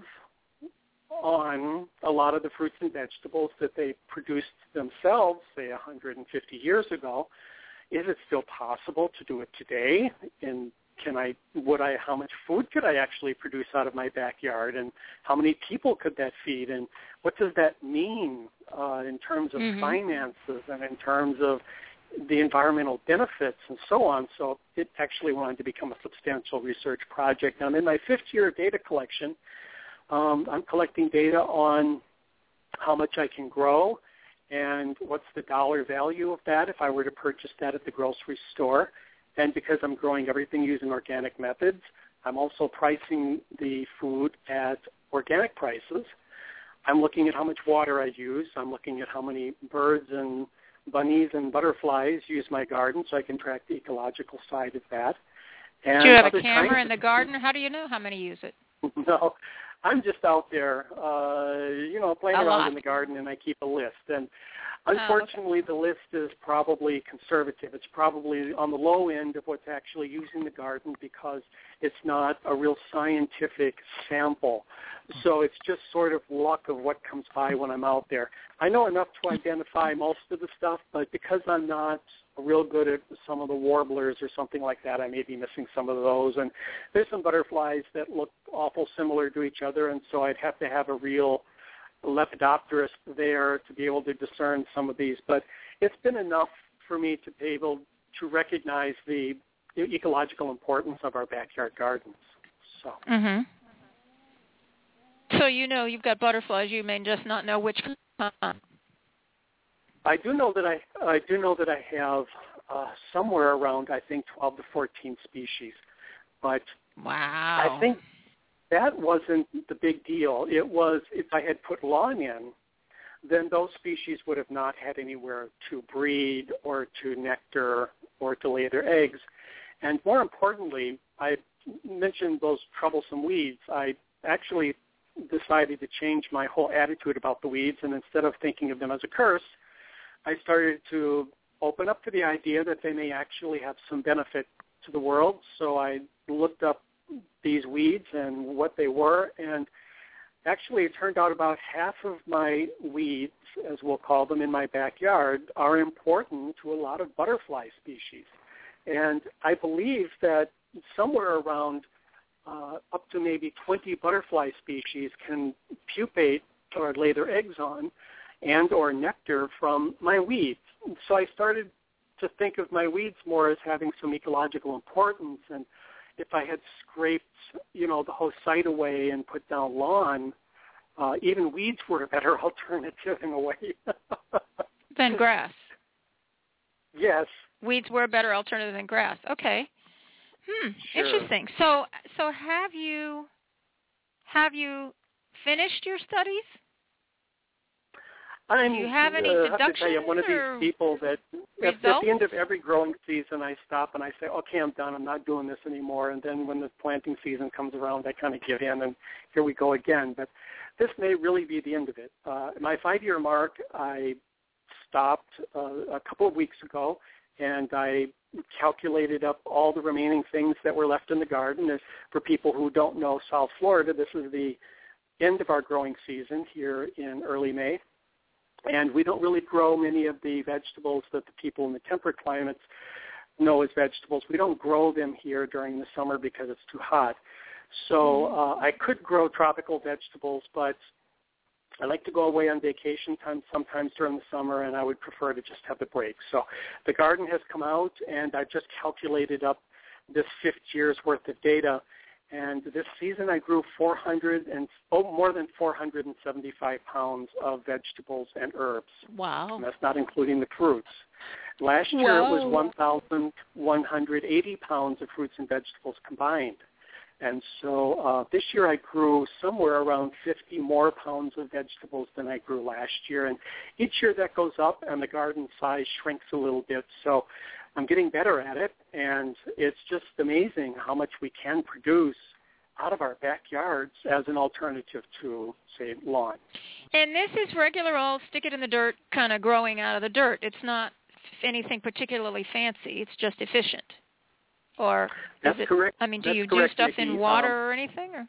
on a lot of the fruits and vegetables that they produced themselves, say one hundred fifty years ago. Is it still possible to do it today? And can I, would I, how much food could I actually produce out of my backyard? And how many people could that feed? And what does that mean uh, in terms of mm-hmm. finances and in terms of the environmental benefits and so on? So it actually wanted to become a substantial research project. I'm in my fifth year of data collection. Um, I'm collecting data on how much I can grow and what's the dollar value of that if I were to purchase that at the grocery store. And because I'm growing everything using organic methods, I'm also pricing the food at organic prices. I'm looking at how much water I use. I'm looking at how many birds and bunnies and butterflies use my garden, so I can track the ecological side of that. And do you have a other camera kinds in the garden? How do you know how many use it? No, I'm just out there, uh, you know, playing A around lot. in the garden, and I keep a list. And Oh, okay. unfortunately, the list is probably conservative. It's probably on the low end of what's actually using the garden because it's not a real scientific sample. So it's just sort of luck of what comes by when I'm out there. I know enough to identify most of the stuff, but because I'm not real good at some of the warblers or something like that, I may be missing some of those. And there's some butterflies that look awful similar to each other, and so I'd have to have a real lepidopterist there to be able to discern some of these. But it's been enough for me to be able to recognize the ecological importance of our backyard gardens. So. Mm-hmm. So you know you've got butterflies. You may just not know which kind. I do know that I I do know that I have uh, somewhere around I think twelve to fourteen species, but wow. I think that wasn't the big deal. It was if I had put lawn in, then those species would have not had anywhere to breed or to nectar or to lay their eggs. And more importantly, I mentioned those troublesome weeds. I actually decided to change my whole attitude about the weeds, and instead of thinking of them as a curse, I started to open up to the idea that they may actually have some benefit to the world. So I looked up these weeds and what they were, and actually it turned out about half of my weeds, as we'll call them in my backyard, are important to a lot of butterfly species. And I believe that somewhere around uh, up to maybe twenty butterfly species can pupate or lay their eggs on and or nectar from my weeds. So I started to think of my weeds more as having some ecological importance. And if I had scraped, you know, the whole site away and put down lawn, uh, even weeds were a better alternative in a way. Than grass. Yes. Weeds were a better alternative than grass. Okay. Hmm. Sure. Interesting. So, so have you have you finished your studies? I'm, Do you have any uh, deductions have to tell you, I'm one of these or people that at, at results? the end of every growing season, I stop and I say, okay, I'm done. I'm not doing this anymore. And then when the planting season comes around, I kind of give in, and here we go again. But this may really be the end of it. Uh, my five-year mark, I stopped uh, a couple of weeks ago, and I calculated up all the remaining things that were left in the garden. And for people who don't know South Florida, this is the end of our growing season here in early May. And we don't really grow many of the vegetables that the people in the temperate climates know as vegetables. We don't grow them here during the summer because it's too hot. So uh, I could grow tropical vegetables, but I like to go away on vacation time sometimes during the summer, and I would prefer to just have a break. So the garden has come out, and I've just calculated up this fifth year's worth of data. And this season I grew four hundred and oh, more than four hundred seventy-five pounds of vegetables and herbs. Wow. And that's not including the fruits. Last year Whoa. it was one thousand one hundred eighty pounds of fruits and vegetables combined. And so uh, this year I grew somewhere around fifty more pounds of vegetables than I grew last year. And each year that goes up and the garden size shrinks a little bit. So I'm getting better at it, and it's just amazing how much we can produce out of our backyards as an alternative to, say, lawn. And this is regular old stick it in the dirt kind of growing out of the dirt. It's not anything particularly fancy. It's just efficient. Or That's is it, correct. I mean, do That's you correct, do stuff Nikki. in water Um, or anything? Or?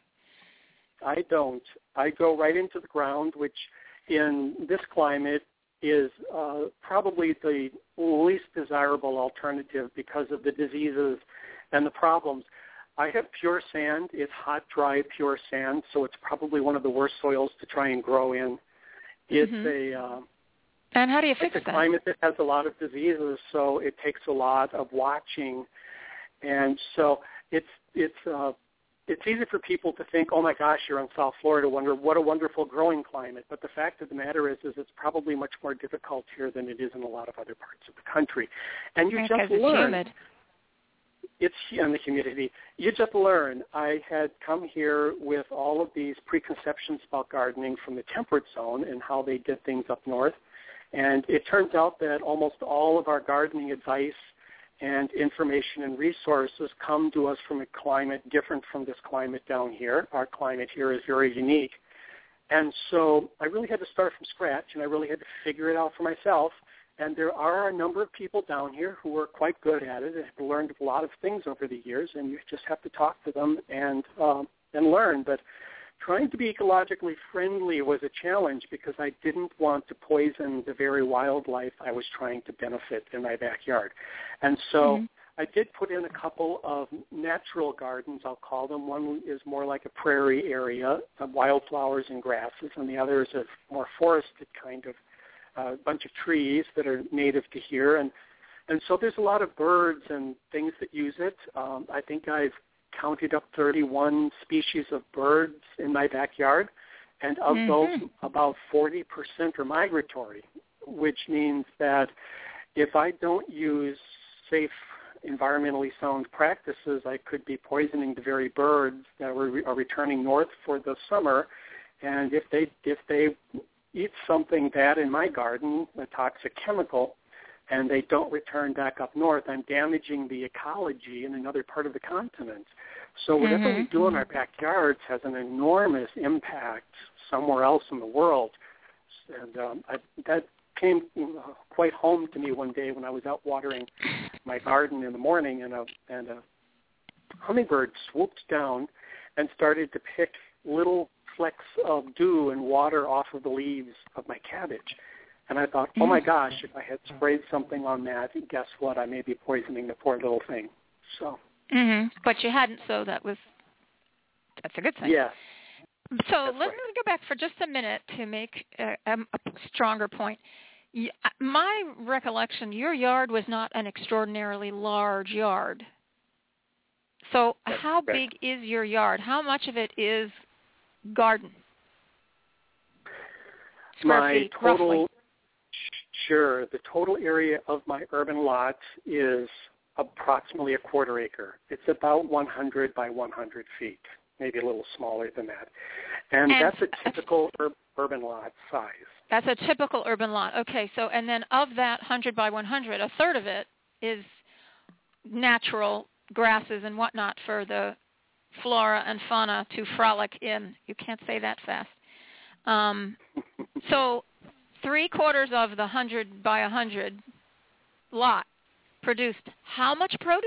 I don't. I go right into the ground, which in this climate is uh, probably the least desirable alternative because of the diseases and the problems. I have pure sand. It's hot, dry, pure sand, so it's probably one of the worst soils to try and grow in. It's Mm-hmm. a uh, And how do you it's fix a that? climate that has a lot of diseases, so it takes a lot of watching, and so it's it's uh, it's easy for people to think, oh my gosh, you're in South Florida, wonder what a wonderful growing climate. But the fact of the matter is, is it's probably much more difficult here than it is in a lot of other parts of the country. And you Because just it's learn. humid. It's and the humidity. You just learn. I had come here with all of these preconceptions about gardening from the temperate zone and how they did things up north. And it turns out that almost all of our gardening advice and information and resources come to us from a climate different from this climate down here. Our climate here is very unique. And so I really had to start from scratch, and I really had to figure it out for myself. And there are a number of people down here who are quite good at it and have learned a lot of things over the years, and you just have to talk to them and um, and learn. But trying to be ecologically friendly was a challenge because I didn't want to poison the very wildlife I was trying to benefit in my backyard. And so mm-hmm. I did put in a couple of natural gardens, I'll call them. One is more like a prairie area of wildflowers and grasses, and the other is a more forested kind of uh, bunch of trees that are native to here. And, and so there's a lot of birds and things that use it. Um, I think I've counted up thirty-one species of birds in my backyard, and of mm-hmm. those, about forty percent are migratory, which means that if I don't use safe, environmentally sound practices, I could be poisoning the very birds that are, are returning north for the summer, and if they if they eat something bad in my garden, a toxic chemical, and they don't return back up north, I'm damaging the ecology in another part of the continent. So whatever mm-hmm. we do in our backyards has an enormous impact somewhere else in the world. And um, I, that came uh, quite home to me one day when I was out watering my garden in the morning, and a, and a hummingbird swooped down and started to pick little flecks of dew and water off of the leaves of my cabbage. And I thought, oh, my gosh, if I had sprayed something on that, guess what? I may be poisoning the poor little thing. So. Mm-hmm. But you hadn't, so that was, that's a good thing. Yeah. So that's let right. me go back for just a minute to make a, a stronger point. My recollection, your yard was not an extraordinarily large yard. So that's how correct. big is your yard? How much of it is garden? Square my feet, total, roughly. Sure. The total area of my urban lot is approximately a quarter acre. It's about one hundred by one hundred feet, maybe a little smaller than that. And, and that's a typical ur- urban lot size. That's a typical urban lot. Okay, so and then of that one hundred by one hundred, a third of it is natural grasses and whatnot for the flora and fauna to frolic in. You can't say that fast. Um, so three quarters of the one hundred by one hundred lot produced how much produce?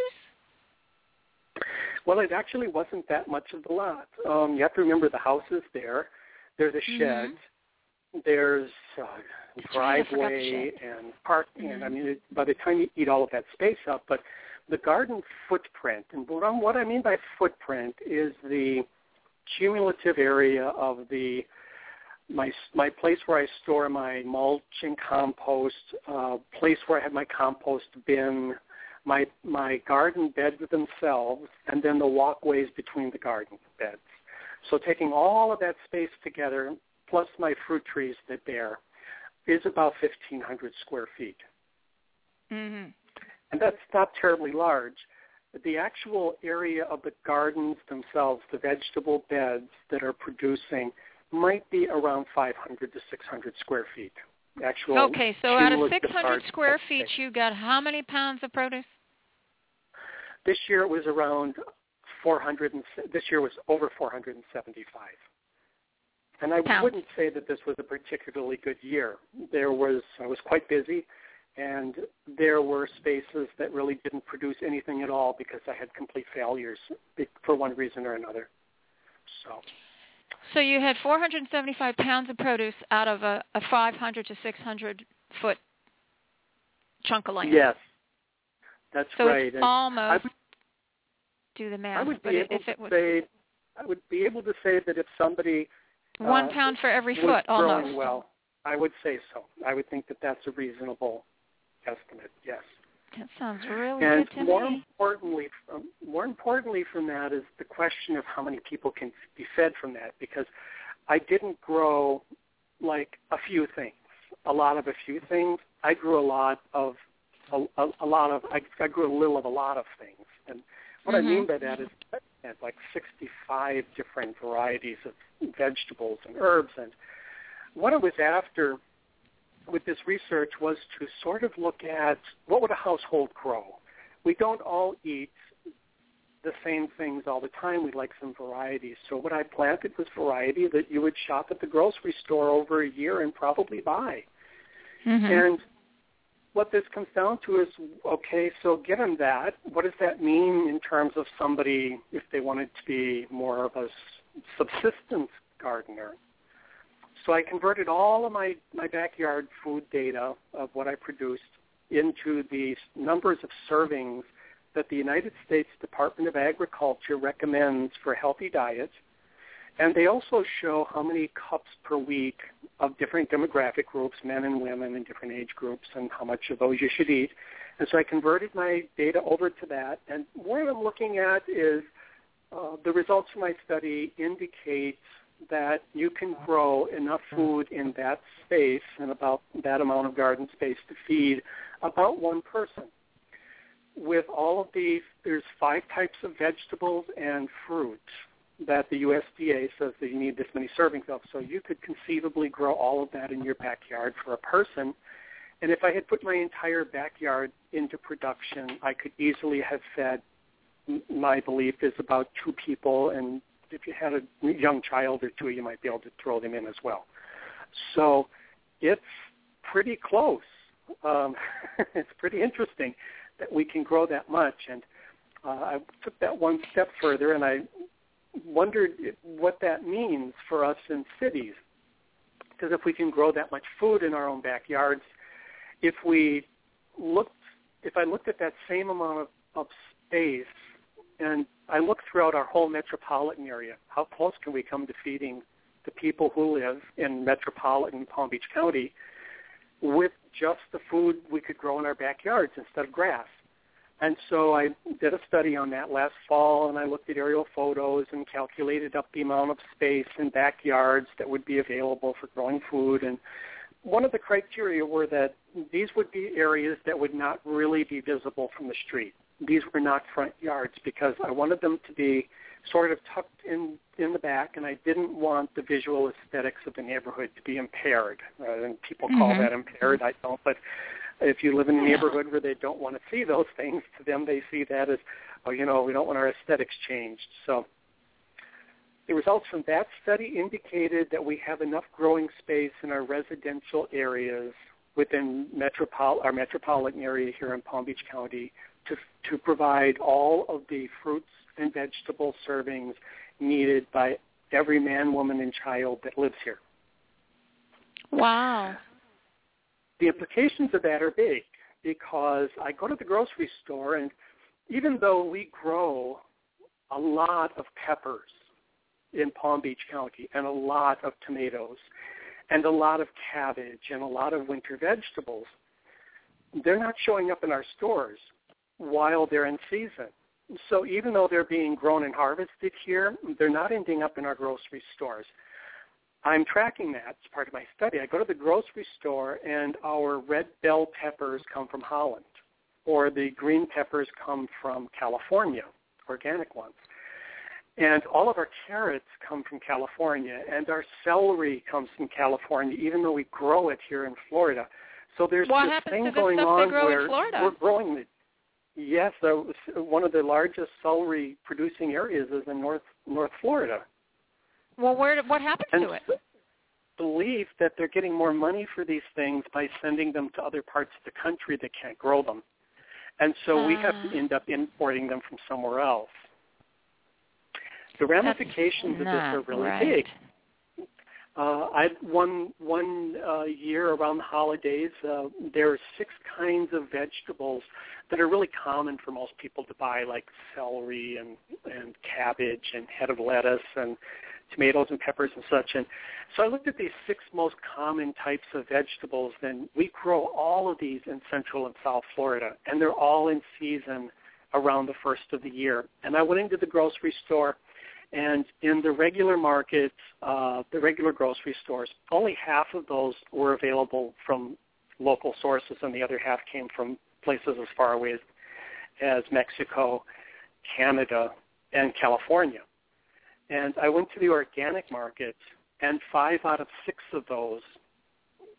Well, it actually wasn't that much of the lot. Um, you have to remember the house is there. There's a shed. Mm-hmm. There's uh, driveway right, and parking. Mm-hmm. And I mean, it, by the time you eat all of that space up, but the garden footprint, and what I mean by footprint is the cumulative area of the my my place where I store my mulch and compost, uh, place where I have my compost bin, my my garden beds themselves, and then the walkways between the garden beds. So taking all of that space together, plus my fruit trees that bear, is about fifteen hundred square feet. Mm-hmm. And that's not terribly large. The actual area of the gardens themselves, the vegetable beds that are producing, might be around five hundred to six hundred square feet. Actual okay, so out of six hundred square feet, you got how many pounds of produce? This year it was around four hundred. And, this year was over four hundred seventy-five. And I pounds. wouldn't say that this was a particularly good year. There was I was quite busy, and there were spaces that really didn't produce anything at all because I had complete failures for one reason or another. So. So you had four hundred seventy-five pounds of produce out of a, a five hundred to six hundred foot chunk of land. Yes, that's so right. It's and almost would, do the math. I would be but able if to it was say, I would be able to say that if somebody one uh, pound for every was foot, growing almost. well, I would say so. I would think that that's a reasonable estimate. Yes. That sounds really and good to more me. importantly, um, more importantly from that is the question of how many people can be fed from that, because I didn't grow like a few things, a lot of a few things. I grew a lot of a, a, a lot of I, I grew a little of a lot of things, and what mm-hmm. I mean by that is I had like sixty-five different varieties of vegetables and herbs, and what I was after with this research was to sort of look at what would a household grow. We don't all eat the same things all the time. We like some variety. So what I planted was variety that you would shop at the grocery store over a year and probably buy. Mm-hmm. And what this comes down to is, okay, so given that, what does that mean in terms of somebody if they wanted to be more of a subsistence gardener? So I converted all of my, my backyard food data of what I produced into the numbers of servings that the United States Department of Agriculture recommends for a healthy diet. And they also show how many cups per week of different demographic groups, men and women in different age groups, and how much of those you should eat. And so I converted my data over to that. And what I'm looking at is uh, the results of my study indicate that you can grow enough food in that space and about that amount of garden space to feed about one person. With all of these, there's five types of vegetables and fruit that the U S D A says that you need this many servings of. So you could conceivably grow all of that in your backyard for a person. And if I had put my entire backyard into production, I could easily have fed, my belief is, about two people. And if you had a young child or two, you might be able to throw them in as well. So it's pretty close. Um, it's pretty interesting that we can grow that much. And uh, I took that one step further, and I wondered what that means for us in cities. Because if we can grow that much food in our own backyards, if we looked, if I looked at that same amount of, of space, and I looked throughout our whole metropolitan area, how close can we come to feeding the people who live in metropolitan Palm Beach County with just the food we could grow in our backyards instead of grass? And so I did a study on that last fall, and I looked at aerial photos and calculated up the amount of space in backyards that would be available for growing food. And one of the criteria were that these would be areas that would not really be visible from the street. These were not front yards because I wanted them to be sort of tucked in, in the back, and I didn't want the visual aesthetics of the neighborhood to be impaired. Uh, and people call mm-hmm. that impaired. I don't, but if you live in a neighborhood where they don't want to see those things, to them they see that as, oh, you know, we don't want our aesthetics changed. So the results from that study indicated that we have enough growing space in our residential areas within metropol- our metropolitan area here in Palm Beach County to to provide all of the fruits and vegetable servings needed by every man, woman, and child that lives here. Wow. The implications of that are big because I go to the grocery store, and even though we grow a lot of peppers in Palm Beach County and a lot of tomatoes and a lot of cabbage and a lot of winter vegetables, they're not showing up in our stores while they're in season. So even though they're being grown and harvested here, they're not ending up in our grocery stores. I'm tracking that as part of my study. I go to the grocery store, and our red bell peppers come from Holland, or the green peppers come from California, organic ones. And all of our carrots come from California, and our celery comes from California, even though we grow it here in Florida. So there's what this happens thing to the going stuff on they grow where in Florida? we're growing it. Yes, uh, one of the largest celery-producing areas is in North North Florida. Well, where what happens and to it? Believe that they're getting more money for these things by sending them to other parts of the country that can't grow them. And so uh, we have to end up importing them from somewhere else. The ramifications of this are really right. big. Uh, I one one uh, year around the holidays, uh, there are six kinds of vegetables that are really common for most people to buy, like celery and, and cabbage and head of lettuce and tomatoes and peppers and such. And so I looked at these six most common types of vegetables, and we grow all of these in Central and South Florida, and they're all in season around the first of the year. And I went into the grocery store, and in the regular markets, uh, the regular grocery stores, only half of those were available from local sources, and the other half came from places as far away as, as Mexico, Canada, and California. And I went to the organic markets, and five out of six of those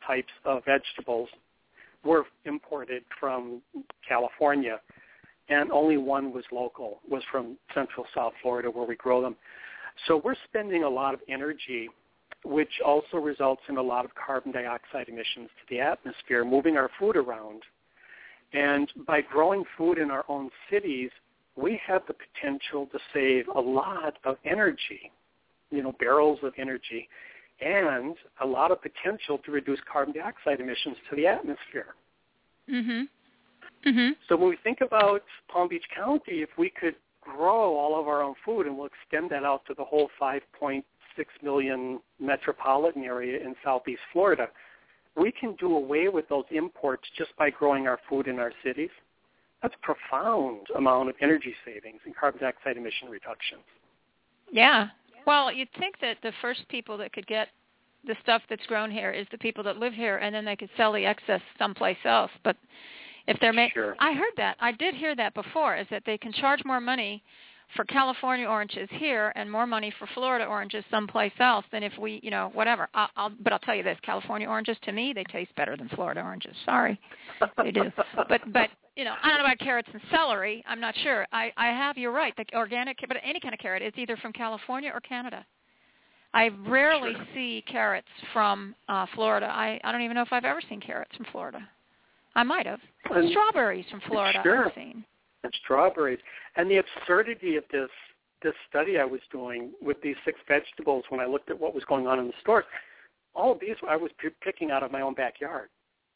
types of vegetables were imported from California, and only one was local, was from Central South Florida where we grow them. So we're spending a lot of energy, which also results in a lot of carbon dioxide emissions to the atmosphere, moving our food around. And by growing food in our own cities, we have the potential to save a lot of energy, you know, barrels of energy, and a lot of potential to reduce carbon dioxide emissions to the atmosphere. Mm-hmm. Mm-hmm. So when we think about Palm Beach County, if we could grow all of our own food, and we'll extend that out to the whole five point six million metropolitan area in southeast Florida, we can do away with those imports just by growing our food in our cities. That's a profound amount of energy savings and carbon dioxide emission reductions. Yeah. Well, you'd think that the first people that could get the stuff that's grown here is the people that live here, and then they could sell the excess someplace else. But if they're making, sure. I heard that. I did hear that before, is that they can charge more money for California oranges here and more money for Florida oranges someplace else than if we, you know, whatever. I'll, I'll, but I'll tell you this, California oranges, to me, they taste better than Florida oranges. Sorry, they do. But, but you know, I don't know about carrots and celery. I'm not sure. I, I have, you're right, the organic, but any kind of carrot, it's either from California or Canada. I rarely Sure. see carrots from uh, Florida. I, I don't even know if I've ever seen carrots from Florida. I might have. And Strawberries from Florida sure. I've seen. And strawberries. And the absurdity of this this study I was doing with these six vegetables, when I looked at what was going on in the stores, all of these I was p- picking out of my own backyard.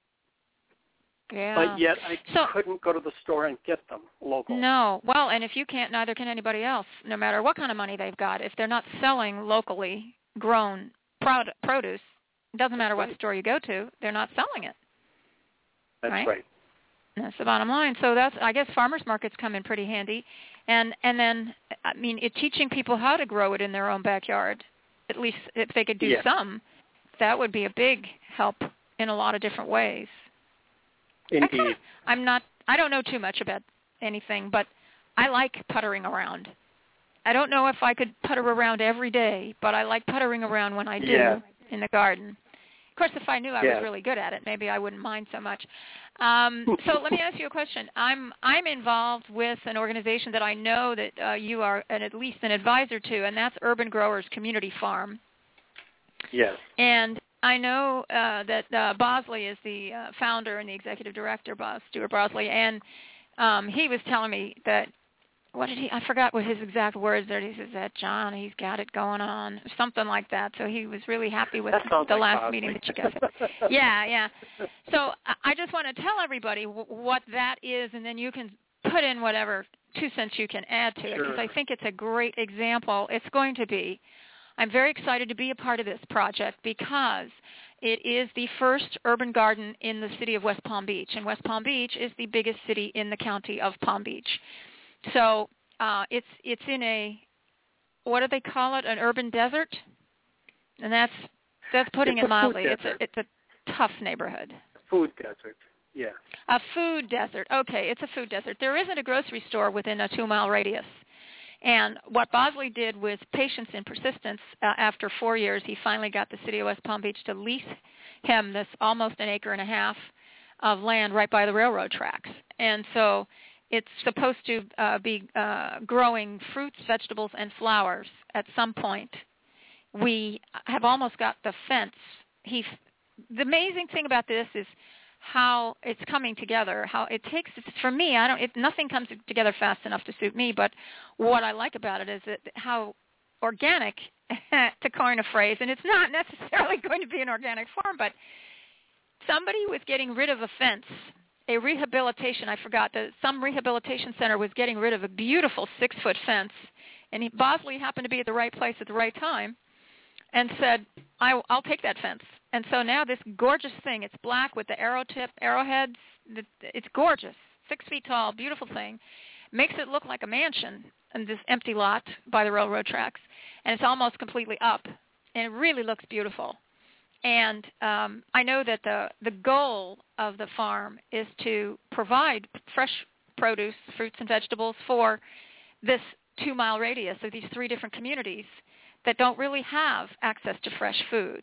Yeah. But yet I so, couldn't go to the store and get them local. No. Well, and if you can't, neither can anybody else, no matter what kind of money they've got. If they're not selling locally grown prod- produce, it doesn't matter That's what right. store you go to, they're not selling it. That's right. right. That's the bottom line. So that's, I guess, farmers markets come in pretty handy, and and then I mean, it, teaching people how to grow it in their own backyard. At least if they could do yeah. some, that would be a big help in a lot of different ways. Indeed. I kinda, I'm not. I don't know too much about anything, but I like puttering around. I don't know if I could putter around every day, but I like puttering around when I do Yeah. in the garden. Of course, if I knew I yeah. was really good at it, maybe I wouldn't mind so much. Um, so let me ask you a question. I'm I'm involved with an organization that I know that uh, you are an, at least an advisor to, and that's Urban Growers Community Farm. Yes. And I know uh, that uh, Bosley is the uh, founder and the executive director, Bob Stuart Bosley, and um, he was telling me that, what did he, I forgot what his exact words are. He says that, John, he's got it going on, something like that. So he was really happy with the like last Bosley. meeting that you guys had. Yeah, yeah. So I just want to tell everybody w- what that is, and then you can put in whatever two cents you can add to it, because Sure. I think it's a great example. It's going to be. I'm very excited to be a part of this project because it is the first urban garden in the city of West Palm Beach, and West Palm Beach is the biggest city in the county of Palm Beach. So uh, it's it's in a, what do they call it, an urban desert, and that's that's putting It's it a food mildly. It's a desert. it's a tough neighborhood. Food desert. Yeah. A food desert. Okay, it's a food desert. There isn't a grocery store within a two-mile radius. And what Bosley did with patience and persistence, uh, after four years, he finally got the city of West Palm Beach to lease him this almost an acre and a half of land right by the railroad tracks. And so it's supposed to uh, be uh, growing fruits, vegetables, and flowers at some point. We have almost got the fence. He, the amazing thing about this is how it's coming together, how it takes, for me, I don't, it, nothing comes together fast enough to suit me, but what I like about it is that how organic, to coin a phrase, and it's not necessarily going to be an organic farm, but somebody was getting rid of a fence, a rehabilitation, I forgot, that some rehabilitation center was getting rid of a beautiful six-foot fence, and he, Bosley happened to be at the right place at the right time, and said, I, I'll take that fence. And so now this gorgeous thing, it's black with the arrow tip, arrowheads, it's gorgeous, six feet tall, beautiful thing, makes it look like a mansion in this empty lot by the railroad tracks, and it's almost completely up, and it really looks beautiful. And um, I know that the, the goal of the farm is to provide fresh produce, fruits and vegetables for this two-mile radius of these three different communities that don't really have access to fresh food.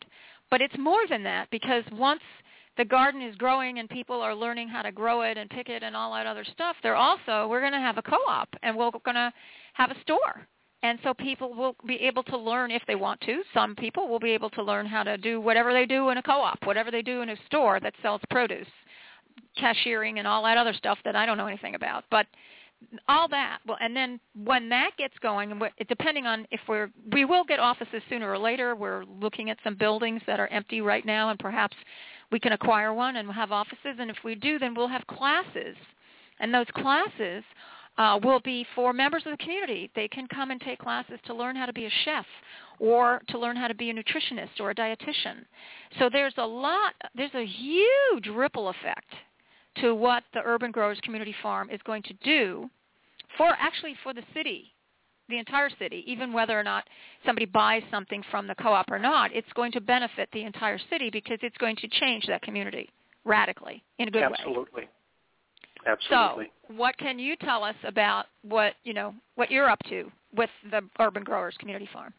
but it's more than that, because once the garden is growing and people are learning how to grow it and pick it and all that other stuff, they're also, we're going to have a co-op, and we're going to have a store. And so people will be able to learn if they want to. Some people will be able to learn how to do whatever they do in a co-op, whatever they do in a store that sells produce, cashiering and all that other stuff that I don't know anything about. But all that, well, and then when that gets going, and depending on if we're, we will get offices sooner or later. We're looking at some buildings that are empty right now, and perhaps we can acquire one and have offices. And if we do, then we'll have classes. And those classes uh, will be for members of the community. They can come and take classes to learn how to be a chef or to learn how to be a nutritionist or a dietitian. So there's a lot, there's a huge ripple effect to what the Urban Growers Community Farm is going to do for, actually for the city, the entire city, even whether or not somebody buys something from the co-op or not. It's going to benefit the entire city because it's going to change that community radically in a good Absolutely. way. Absolutely. So what can you tell us about what, you know, what you're up to with the Urban Growers Community Farm?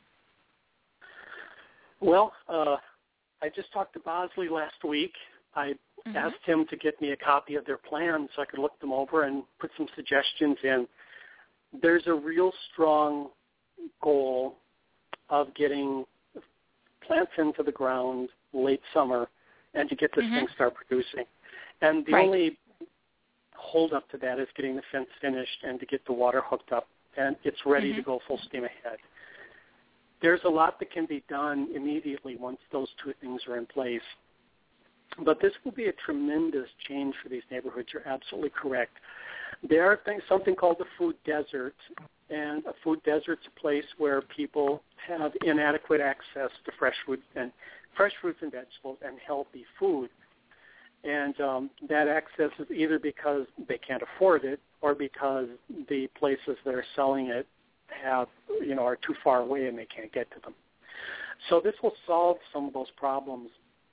Well, uh, I just talked to Bosley last week. I mm-hmm. asked him to get me a copy of their plans so I could look them over and put some suggestions in. There's a real strong goal of getting plants into the ground late summer and to get this mm-hmm. thing start producing. And the right. only hold up to that is getting the fence finished and to get the water hooked up, and it's ready mm-hmm. to go full steam ahead. There's a lot that can be done immediately once those two things are in place. But this will be a tremendous change for these neighborhoods. You're absolutely correct. There are things, something called the food desert, and a food desert's a place where people have inadequate access to fresh food and fresh fruits and vegetables and healthy food. And um, that access is either because they can't afford it or because the places that are selling it have, you know, are too far away and they can't get to them. So this will solve some of those problems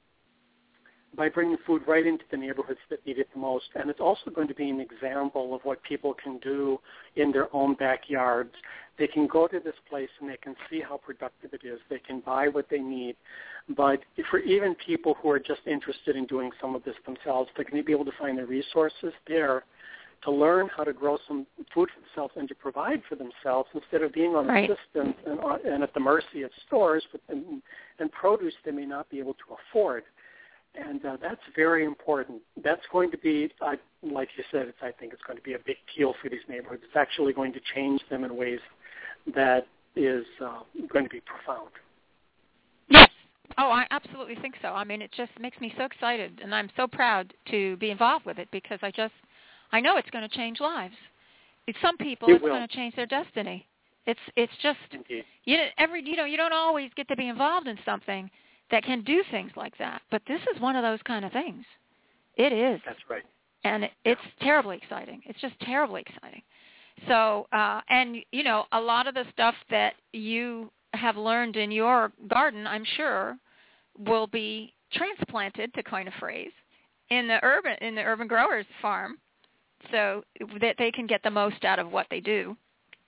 by bringing food right into the neighborhoods that need it the most. And it's also going to be an example of what people can do in their own backyards. They can go to this place and they can see how productive it is. They can buy what they need. But for even people who are just interested in doing some of this themselves, they're going to be able to find the resources there to learn how to grow some food for themselves and to provide for themselves instead of being on right. assistance and, and at the mercy of stores with, and, and produce they may not be able to afford. And uh, that's very important. That's going to be, uh, like you said, it's, I think it's going to be a big deal for these neighborhoods. It's actually going to change them in ways that is uh, going to be profound. Yes. Oh, I absolutely think so. I mean, it just makes me so excited, and I'm so proud to be involved with it because I just, I know it's going to change lives. It's some people, it it's will. going to change their destiny. It's it's just, Indeed. you know, every, you know, you don't always get to be involved in something that can do things like that. But this is one of those kind of things. It is. That's right. And it, it's terribly exciting. It's just terribly exciting. So, uh, and, you know, a lot of the stuff that you have learned in your garden, I'm sure, will be transplanted, to coin a phrase, in the urban in the Urban Growers Farm so that they can get the most out of what they do.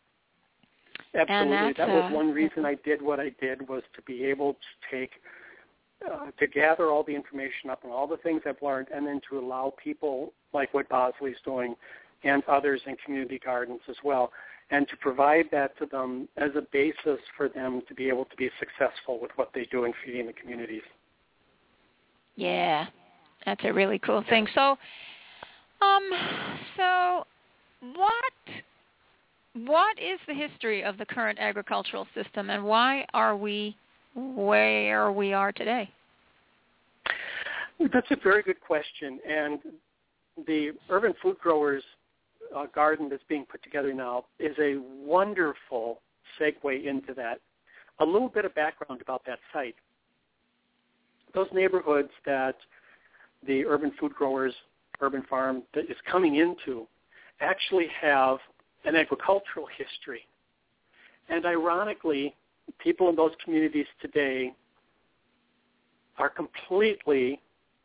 Absolutely. That was uh, one reason I did what I did, was to be able to take Uh, to gather all the information up and all the things I've learned, and then to allow people like what Bosley's doing and others in community gardens as well, and to provide that to them as a basis for them to be able to be successful with what they do in feeding the communities. Yeah, that's a really cool thing. So, um, so what what is the history of the current agricultural system, and why are we where we are today? That's a very good question, and the Urban Food Growers uh, garden that's being put together now is a wonderful segue into that. A little bit of background about that site. Those neighborhoods that the Urban Food Growers Urban Farm that is coming into actually have an agricultural history. And ironically, people in those communities today are completely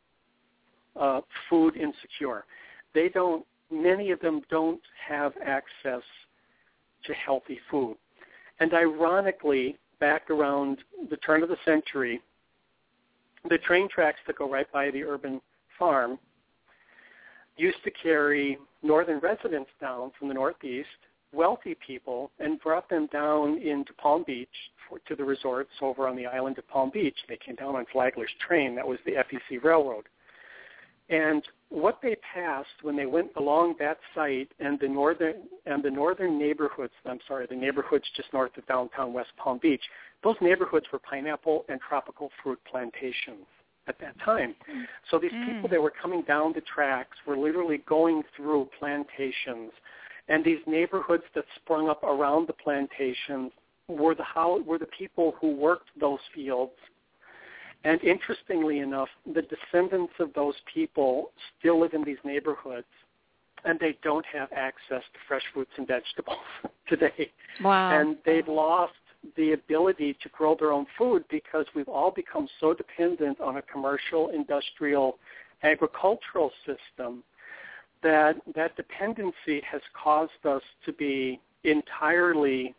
uh, food insecure. They don't, many of them don't have access to healthy food. And ironically, back around the turn of the century, the train tracks that go right by the urban farm used to carry northern residents down from the northeast, wealthy people, and brought them down into Palm Beach for, to the resorts over on the island of Palm Beach. They came down on Flagler's train. That was the F E C Railroad. And what they passed when they went along that site and the northern and the northern neighborhoods, I'm sorry, the neighborhoods just north of downtown West Palm Beach, those neighborhoods were pineapple and tropical fruit plantations at that time. So these mm. people that were coming down the tracks were literally going through plantations, and these neighborhoods that sprung up around the plantations were the how, were the people who worked those fields. And interestingly enough, the descendants of those people still live in these neighborhoods, and they don't have access to fresh fruits and vegetables today. Wow. And they've lost the ability to grow their own food because we've all become so dependent on a commercial, industrial, agricultural system that that dependency has caused us to be entirely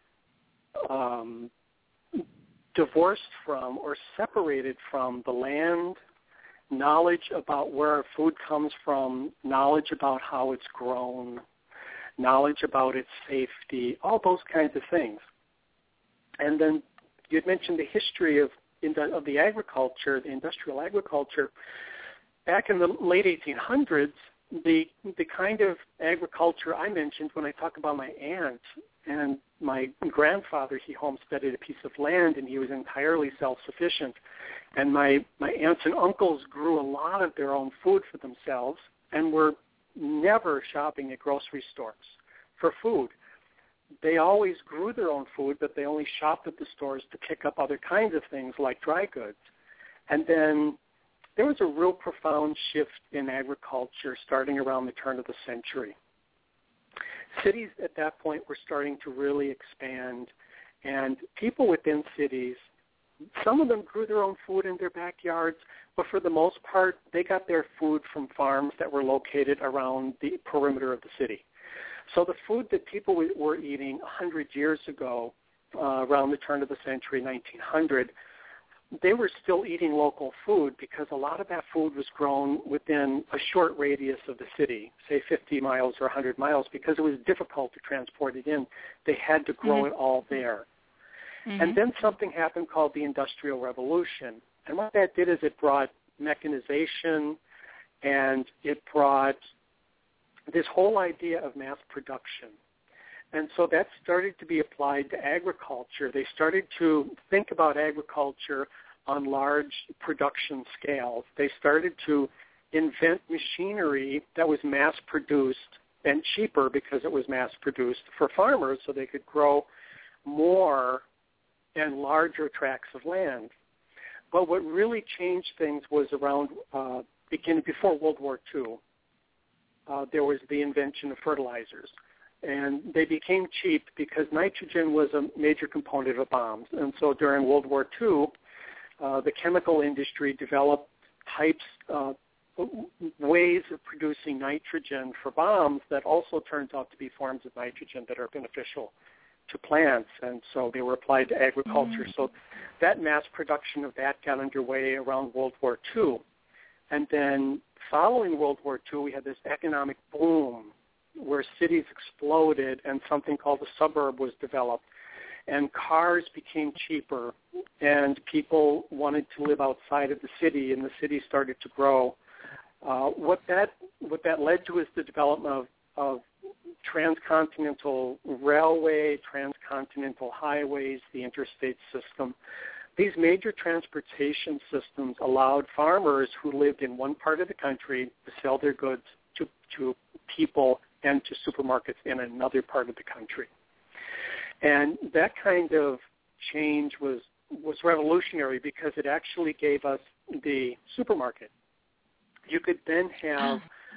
um, divorced from or separated from the land, knowledge about where our food comes from, knowledge about how it's grown, knowledge about its safety, all those kinds of things. And then you had mentioned the history of of the agriculture, the industrial agriculture. Back in the late eighteen hundreds, the the kind of agriculture I mentioned when I talk about my aunt and my grandfather, he homesteaded a piece of land and he was entirely self-sufficient. And my, my aunts and uncles grew a lot of their own food for themselves and were never shopping at grocery stores for food. They always grew their own food, but they only shopped at the stores to pick up other kinds of things like dry goods. And then there was a real profound shift in agriculture starting around the turn of the century. Cities at that point were starting to really expand, and people within cities, some of them grew their own food in their backyards, but for the most part, they got their food from farms that were located around the perimeter of the city. So the food that people were eating one hundred years ago, uh, around the turn of the century, nineteen hundred, they were still eating local food because a lot of that food was grown within a short radius of the city, say fifty miles or one hundred miles, because it was difficult to transport it in. They had to grow mm-hmm. it all there. Mm-hmm. And then something happened called the Industrial Revolution. And what that did is it brought mechanization, and it brought this whole idea of mass production. And so that started to be applied to agriculture. They started to think about agriculture on large production scales. They started to invent machinery that was mass-produced and cheaper because it was mass-produced for farmers so they could grow more and larger tracts of land. But what really changed things was around uh, beginning before World War Two. Uh, there was the invention of fertilizers. And they became cheap because nitrogen was a major component of bombs. And so during World War Two, uh, the chemical industry developed types, uh, ways of producing nitrogen for bombs that also turns out to be forms of nitrogen that are beneficial to plants. And so they were applied to agriculture. Mm-hmm. So that mass production of that got underway around World War Two. And then following World War Two, we had this economic boom where cities exploded and something called a suburb was developed. And cars became cheaper, and people wanted to live outside of the city, and the city started to grow. Uh, what that what that led to is the development of, of transcontinental railway, transcontinental highways, the interstate system. These major transportation systems allowed farmers who lived in one part of the country to sell their goods to, to people and to supermarkets in another part of the country. And that kind of change was, was revolutionary because it actually gave us the supermarket. You could then have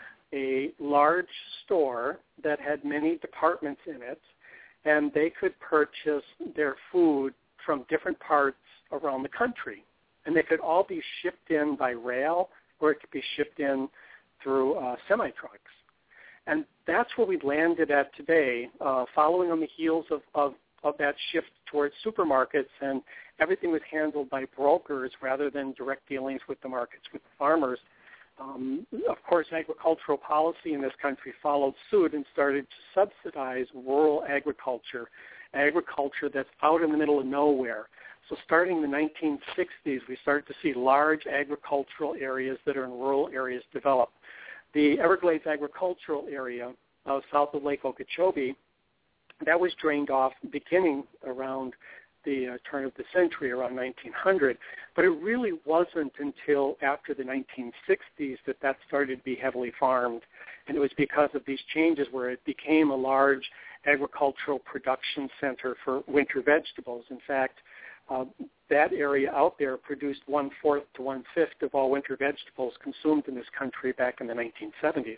a large store that had many departments in it, and they could purchase their food from different parts around the country. And they could all be shipped in by rail, or it could be shipped in through uh, semi-trucks. And that's where we landed at today, uh, following on the heels of, of, of that shift towards supermarkets, and everything was handled by brokers rather than direct dealings with the markets, with the farmers. Um, of course, agricultural policy in this country followed suit and started to subsidize rural agriculture, agriculture that's out in the middle of nowhere. So starting in the nineteen sixties, we started to see large agricultural areas that are in rural areas develop. The Everglades agricultural area uh, south of Lake Okeechobee, that was drained off beginning around the uh, turn of the century, around nineteen hundred. But it really wasn't until after the nineteen sixties that that started to be heavily farmed. And it was because of these changes where it became a large agricultural production center for winter vegetables. In fact, uh, that area out there produced one-fourth to one-fifth of all winter vegetables consumed in this country back in the nineteen seventies.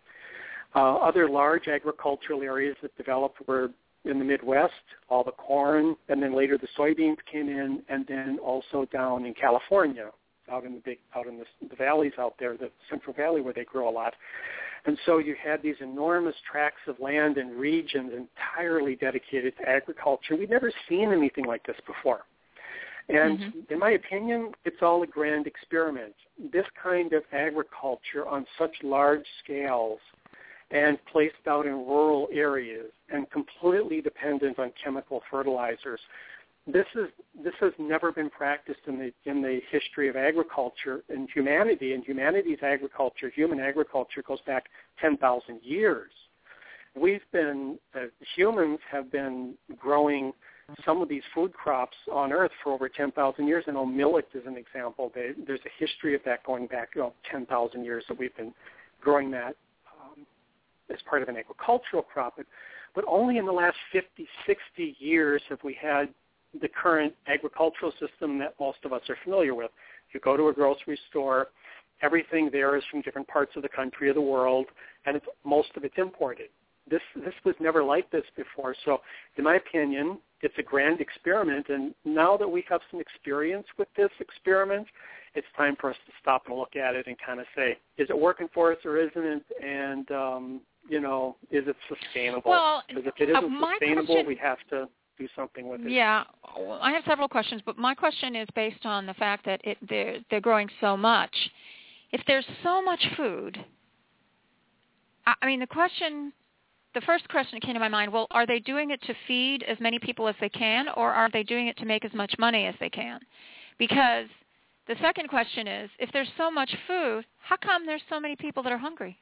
Uh, other large agricultural areas that developed were in the Midwest, all the corn, and then later the soybeans came in, and then also down in California, out in the big, out in the, the valleys out there, the Central Valley where they grow a lot. And so you had these enormous tracts of land and regions entirely dedicated to agriculture. We'd never seen anything like this before. And mm-hmm. in my opinion, it's all a grand experiment. This kind of agriculture on such large scales and placed out in rural areas and completely dependent on chemical fertilizers. This is this has never been practiced in the in the history of agriculture and humanity. And humanity's agriculture, human agriculture, goes back ten thousand years. We've been uh, humans have been growing some of these food crops on Earth for over ten thousand years. I know millet is an example. They, there's a history of that going back, you know, ten thousand years that we've been growing that um, as part of an agricultural crop. But, but only in the last fifty, sixty years have we had the current agricultural system that most of us are familiar with. You go to a grocery store, everything there is from different parts of the country or the world, and it's, most of it's imported. This this was never like this before. So in my opinion, it's a grand experiment, and now that we have some experience with this experiment, it's time for us to stop and look at it and kind of say, is it working for us or isn't it? And, um, you know, is it sustainable? Well, because if it isn't uh, sustainable, question, we have to do something with it. Yeah, I have several questions, but my question is based on the fact that it, they're, they're growing so much. If there's so much food, I, I mean, the question... The first question that came to my mind, well, are they doing it to feed as many people as they can, or are they doing it to make as much money as they can? Because the second question is, if there's so much food, how come there's so many people that are hungry?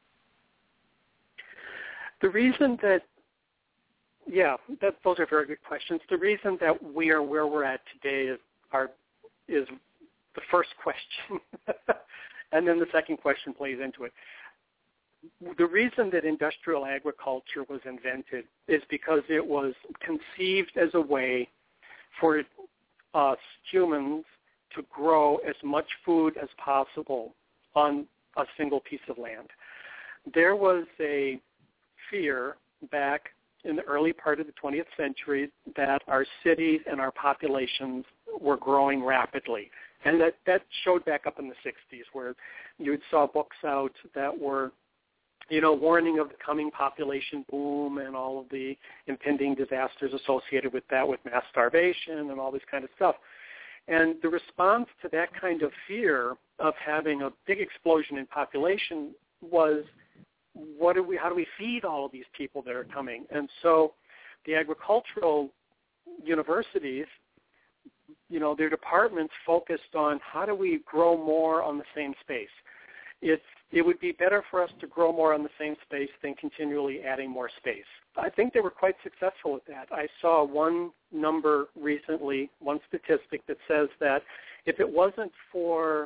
The reason that, yeah, that, those are very good questions. The reason that we are where we're at today is, our, is the first question, and then the second question plays into it. The reason that industrial agriculture was invented is because it was conceived as a way for us humans to grow as much food as possible on a single piece of land. There was a fear back in the early part of the twentieth century that our cities and our populations were growing rapidly. And that, that showed back up in the sixties, where you saw books out that were you know, warning of the coming population boom and all of the impending disasters associated with that, with mass starvation and all this kind of stuff. And the response to that kind of fear of having a big explosion in population was, what do we, how do we feed all of these people that are coming? And so the agricultural universities, you know, their departments focused on how do we grow more on the same space. It's It would be better for us to grow more on the same space than continually adding more space. I think they were quite successful at that. I saw one number recently, one statistic that says that if it wasn't for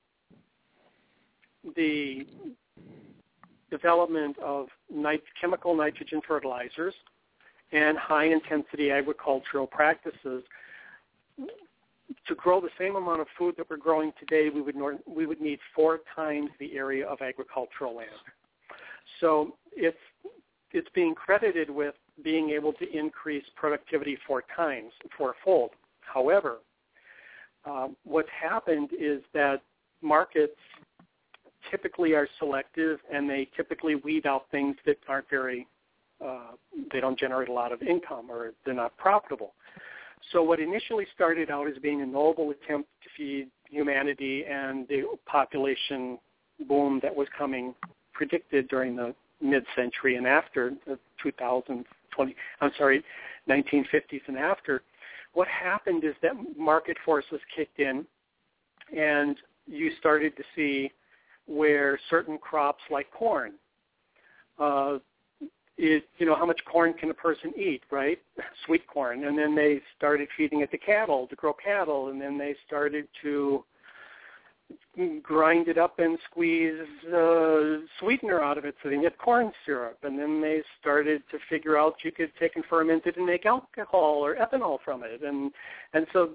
the development of nit- chemical nitrogen fertilizers and high-intensity agricultural practices, to grow the same amount of food that we're growing today, we would nor- we would need four times the area of agricultural land. So it's it's being credited with being able to increase productivity four times, fourfold. However, uh, what's happened is that markets typically are selective, and they typically weed out things that aren't very uh, they don't generate a lot of income, or they're not profitable. So what initially started out as being a noble attempt to feed humanity and the population boom that was coming, predicted during the mid-century and after the two thousand twenty, I'm sorry, nineteen fifties and after, what happened is that market forces kicked in, and you started to see where certain crops like corn, uh, it, you know, how much corn can a person eat, right? Sweet corn. And then they started feeding it to cattle, to grow cattle, and then they started to grind it up and squeeze uh, sweetener out of it so they can get corn syrup. And then they started to figure out you could take and ferment it and make alcohol or ethanol from it. And and so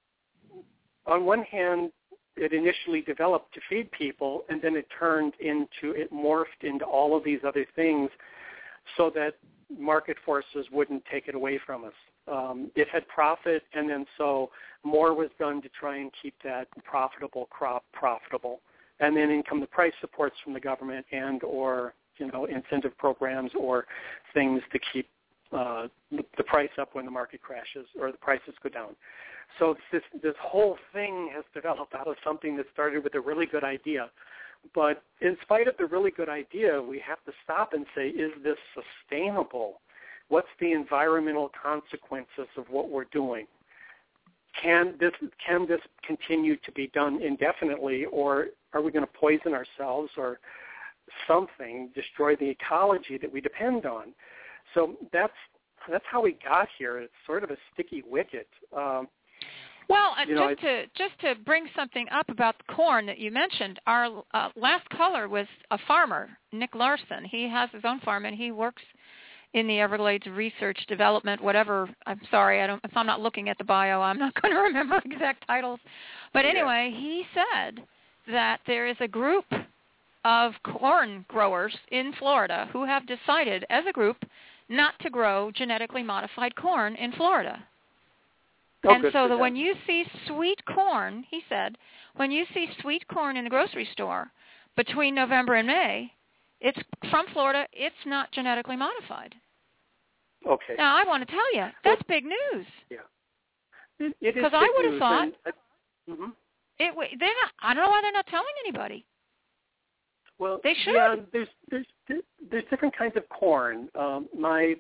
on one hand, it initially developed to feed people, and then it turned into, it morphed into all of these other things so that market forces wouldn't take it away from us. Um, it had profit, and then so more was done to try and keep that profitable crop profitable. And then in come the price supports from the government and or, you know, incentive programs or things to keep uh, the price up when the market crashes or the prices go down. So this this whole thing has developed out of something that started with a really good idea. But in spite of the really good idea, we have to stop and say, is this sustainable? What's the environmental consequences of what we're doing? Can this can this continue to be done indefinitely, or are we going to poison ourselves or something, destroy the ecology that we depend on? So that's that's how we got here. It's sort of a sticky wicket. Um, Well, uh, You know, just to just to bring something up about the corn that you mentioned, our uh, last caller was a farmer, Nick Larson. He has his own farm, and he works in the Everglades research development, whatever. I'm sorry, I don't. If I'm not looking at the bio, I'm not going to remember exact titles. But anyway, yeah. He said that there is a group of corn growers in Florida who have decided, as a group, not to grow genetically modified corn in Florida. Oh, and good so for that them. when you see sweet corn, he said, when you see sweet corn in the grocery store between November and May, it's from Florida, it's not genetically modified. Okay. Now, I want to tell you, that's big news. Yeah. It, it is Because I would have thought, and, uh, mm-hmm. it, they're not, I don't know why they're not telling anybody. Well, they should. Yeah, there's, there's, there's different kinds of corn. Um, my,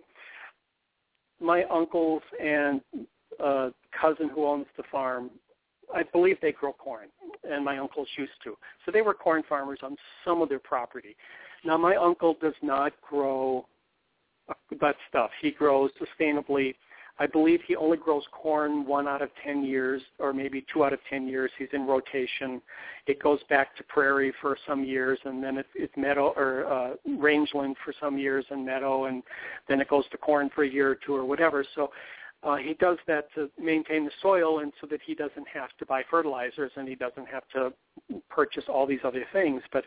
my uncles and uh, cousin who owns the farm, I believe they grow corn, and my uncles used to. So they were corn farmers on some of their property. Now, my uncle does not grow that stuff. He grows sustainably. I believe he only grows corn one out of ten years, or maybe two out of ten years. He's in rotation. It goes back to prairie for some years, and then it's, it's meadow or uh, rangeland for some years, and meadow, and then it goes to corn for a year or two or whatever. So uh, he does that to maintain the soil, and so that he doesn't have to buy fertilizers, and he doesn't have to purchase all these other things. But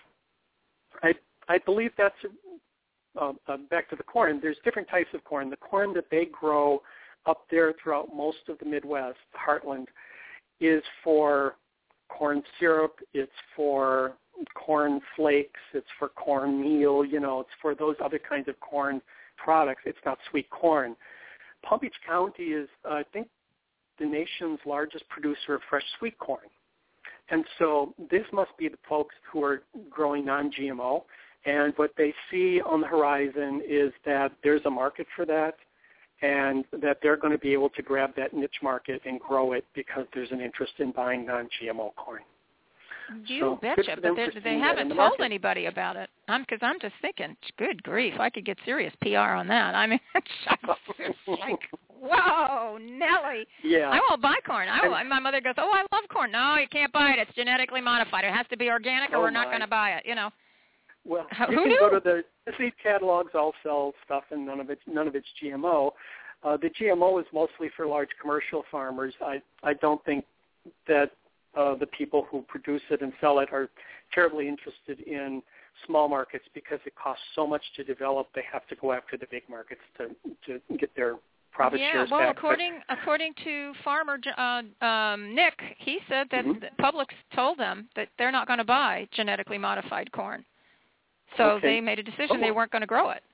I I believe that's uh, uh, back to the corn. There's different types of corn. The corn that they grow up there throughout most of the Midwest, the heartland, is for corn syrup. It's for corn flakes. It's for corn meal. You know, it's for those other kinds of corn products. It's not sweet corn. Palm Beach County is, uh, I think, the nation's largest producer of fresh sweet corn. And so this must be the folks who are growing non G M O. And what they see on the horizon is that there's a market for that, and that they're going to be able to grab that niche market and grow it because there's an interest in buying non G M O corn. You so betcha, but they haven't the told market. anybody about it. I'm because I'm just thinking, good grief, I could get serious P R on that. I mean, it's like, whoa, Nellie. Yeah. I won't buy corn. I will. My mother goes, oh, I love corn. No, you can't buy it. It's genetically modified. It has to be organic, or oh we're not my. going to buy it. You know. Well, Who you can knew? go to the, the seed catalogs. All sell stuff, and none of it's none of it's G M O. Uh, the G M O is mostly for large commercial farmers. I I don't think that uh, the people who produce it and sell it are terribly interested in small markets because it costs so much to develop. They have to go after the big markets to to get their profit yeah, shares well, back. according but, according to farmer uh, um, Nick, he said that mm-hmm. the Publix told them that they're not going to buy genetically modified corn. So okay. they made a decision oh. they weren't going to grow it.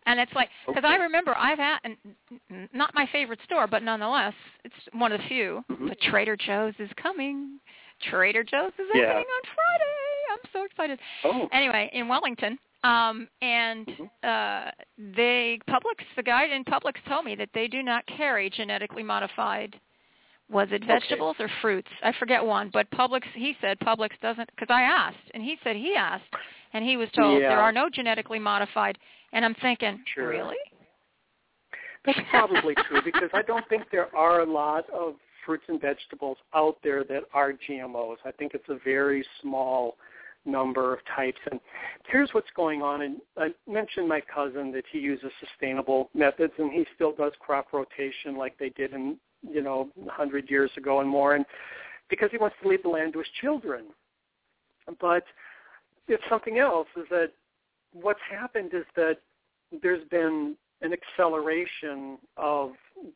And it's like, because Okay. I remember I've had, and not my favorite store, but nonetheless, it's one of the few. Mm-hmm. But Trader Joe's is coming. Trader Joe's is Yeah. opening on Friday. I'm so excited. Oh. Anyway, in Wellington, um, and Mm-hmm. uh, they Publix, the guy in Publix told me that they do not carry genetically modified. Was it vegetables Okay. or fruits? I forget one, but Publix, he said Publix doesn't, because I asked, and he said he asked, and he was told Yeah. there are no genetically modified, and I'm thinking, Sure. really? That's probably true, because I don't think there are a lot of fruits and vegetables out there that are G M Os. I think it's a very small number of types. And here's what's going on. And I mentioned my cousin that he uses sustainable methods, and he still does crop rotation like they did in, you know, one hundred years ago and more, and because he wants to leave the land to his children. But it's something else, is that what's happened is that there's been an acceleration of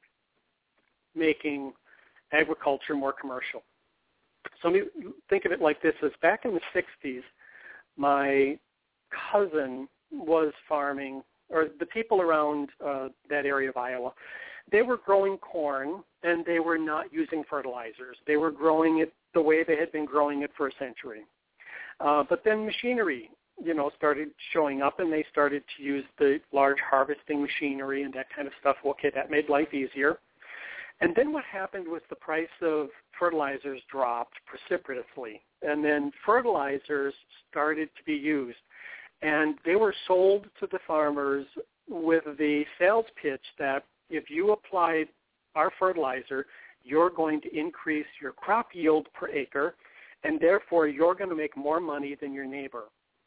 making agriculture more commercial. So let me think of it like this, is back in the sixties, my cousin was farming, or the people around uh, that area of Iowa, they were growing corn, and they were not using fertilizers. They were growing it the way they had been growing it for a century. Uh, but then machinery, you know, started showing up, and they started to use the large harvesting machinery and that kind of stuff. Okay, that made life easier. And then what happened was the price of fertilizers dropped precipitously, and then fertilizers started to be used. And they were sold to the farmers with the sales pitch that if you apply our fertilizer, you're going to increase your crop yield per acre, and therefore you're going to make more money than your neighbor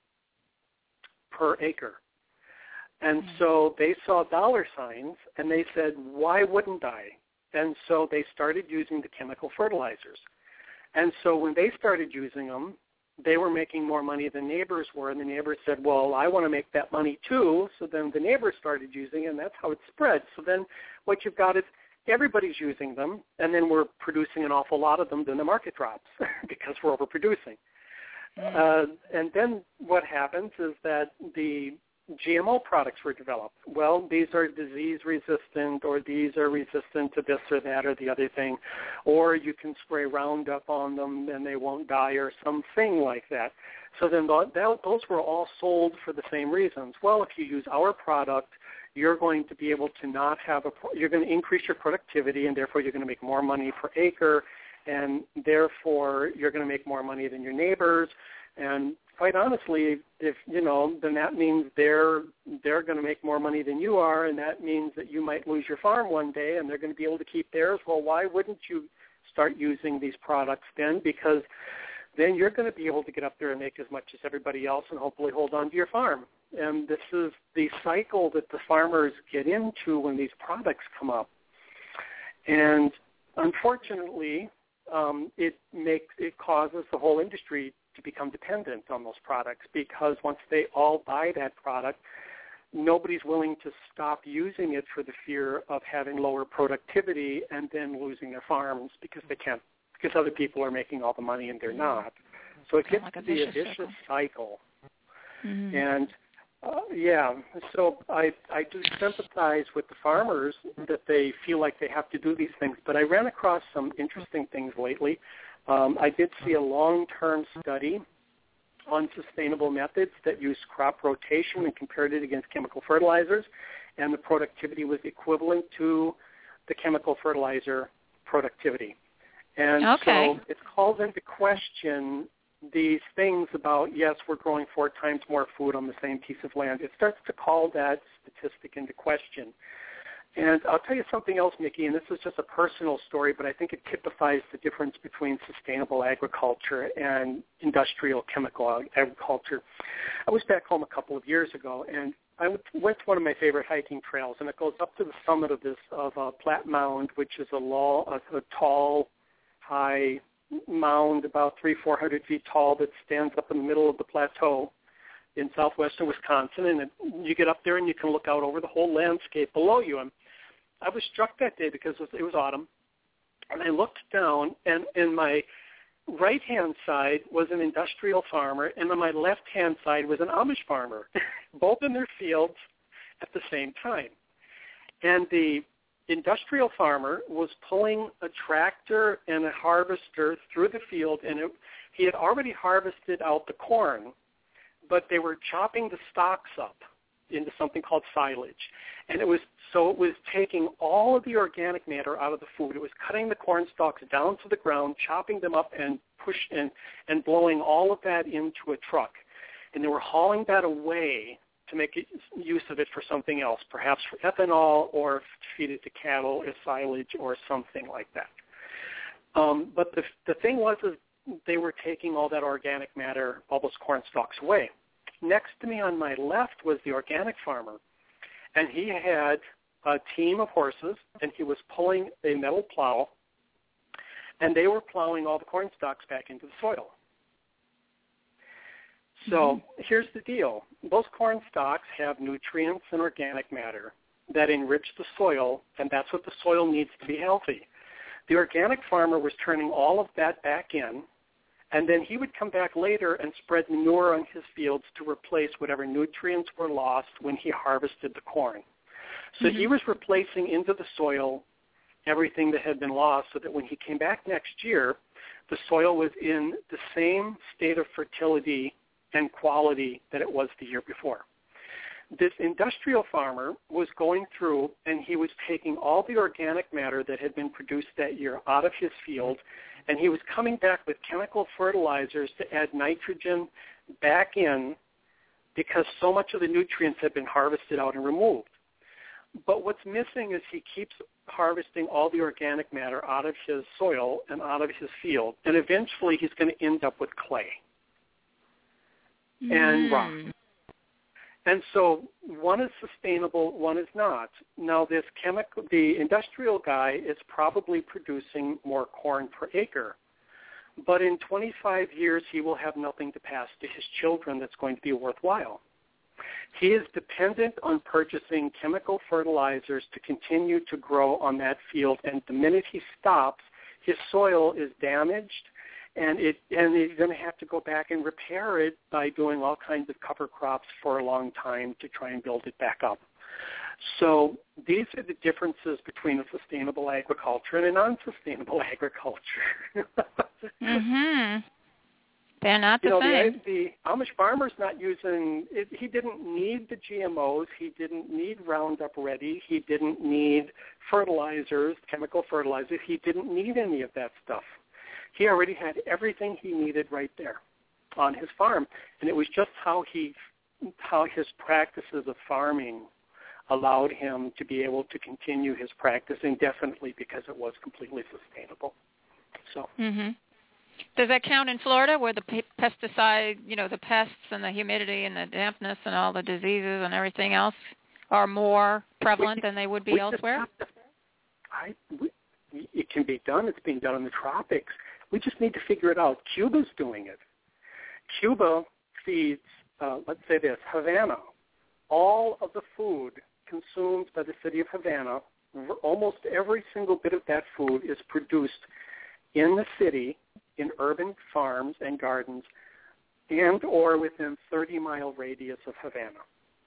per acre. And so they saw dollar signs, and they said, why wouldn't I? And so they started using the chemical fertilizers. And so when they started using them, they were making more money than neighbors were, and the neighbors said, well, I want to make that money too. So then the neighbors started using it, and that's how it spread. So then what you've got is everybody's using them, and then we're producing an awful lot of them, then the market drops because we're overproducing. Mm. Uh, and then what happens is that the G M O products were developed. Well, these are disease resistant, or these are resistant to this or that or the other thing, or you can spray Roundup on them and they won't die, or something like that. So then that, those were all sold for the same reasons. Well, if you use our product, you're going to be able to not have a, you're going to increase your productivity, and therefore you're going to make more money per acre, and therefore you're going to make more money than your neighbors. And quite honestly, if you know, then that means they're they're going to make more money than you are, and that means that you might lose your farm one day, and they're going to be able to keep theirs. Well, why wouldn't you start using these products then? Because then you're going to be able to get up there and make as much as everybody else, and hopefully hold on to your farm. And this is the cycle that the farmers get into when these products come up. And unfortunately, um, it makes it causes the whole industry to become dependent on those products, because once they all buy that product, nobody's willing to stop using it for the fear of having lower productivity and then losing their farms because they can't, because other people are making all the money and they're not. So it gets like to a be a vicious vicious cycle. cycle. Mm-hmm. And uh, yeah, so I I do sympathize with the farmers that they feel like they have to do these things, but I ran across some interesting things lately. Um, I did see a long-term study on sustainable methods that used crop rotation and compared it against chemical fertilizers, and the productivity was equivalent to the chemical fertilizer productivity. And okay. so it's called into question these things about, yes, we're growing four times more food on the same piece of land. It starts to call that statistic into question. And I'll tell you something else, Nikki, and this is just a personal story, but I think it typifies the difference between sustainable agriculture and industrial chemical agriculture. I was back home a couple of years ago, and I went to one of my favorite hiking trails, and it goes up to the summit of this of uh, Platte Mound, which is a, law, a, a tall, high mound, about three, four hundred feet tall, that stands up in the middle of the plateau in southwestern Wisconsin. And it, you get up there and you can look out over the whole landscape below you. And I was struck that day because it was, it was autumn, and I looked down, and in my right-hand side was an industrial farmer, and on my left-hand side was an Amish farmer, both in their fields, at the same time. And the industrial farmer was pulling a tractor and a harvester through the field, and it, he had already harvested out the corn, but they were chopping the stalks up into something called silage. And it was so it was taking all of the organic matter out of the food. It was cutting the corn stalks down to the ground, chopping them up, and push and, and blowing all of that into a truck. And they were hauling that away to make it, use of it for something else, perhaps for ethanol or to feed it to cattle or silage or something like that. Um, but the the thing was is they were taking all that organic matter, all those corn stalks away. Next to me on my left was the organic farmer, and he had a team of horses, and he was pulling a metal plow, and they were plowing all the corn stalks back into the soil. So mm-hmm. here's the deal. Those corn stalks have nutrients and organic matter that enrich the soil, and that's what the soil needs to be healthy. The organic farmer was turning all of that back in, and then he would come back later and spread manure on his fields to replace whatever nutrients were lost when he harvested the corn. So mm-hmm. he was replacing into the soil everything that had been lost so that when he came back next year, the soil was in the same state of fertility and quality that it was the year before. This industrial farmer was going through and he was taking all the organic matter that had been produced that year out of his field, and he was coming back with chemical fertilizers to add nitrogen back in because so much of the nutrients had been harvested out and removed. But what's missing is he keeps harvesting all the organic matter out of his soil and out of his field, and eventually he's going to end up with clay and rock. And so one is sustainable, one is not. Now this chemical, the industrial guy is probably producing more corn per acre, but in twenty-five years he will have nothing to pass to his children that's going to be worthwhile. He is dependent on purchasing chemical fertilizers to continue to grow on that field, and the minute he stops, his soil is damaged, and it and he's going to have to go back and repair it by doing all kinds of cover crops for a long time to try and build it back up. So these are the differences between a sustainable agriculture and a non-sustainable agriculture. mm-hmm. They're not the you know, same. The, the Amish farmer's not using, it, he didn't need the G M Os, he didn't need Roundup Ready, he didn't need fertilizers, chemical fertilizers, he didn't need any of that stuff. He already had everything he needed right there on his farm, and it was just how he, how his practices of farming allowed him to be able to continue his practice indefinitely because it was completely sustainable. So. Mm-hmm. Does that count in Florida, where the pesticide, you know, the pests and the humidity and the dampness and all the diseases and everything else are more prevalent we, than they would be elsewhere? To, I, we, it can be done. It's being done in the tropics. We just need to figure it out. Cuba's doing it. Cuba feeds, uh, let's say this, Havana. All of the food consumed by the city of Havana, almost every single bit of that food is produced in the city, in urban farms and gardens, and or within thirty-mile radius of Havana.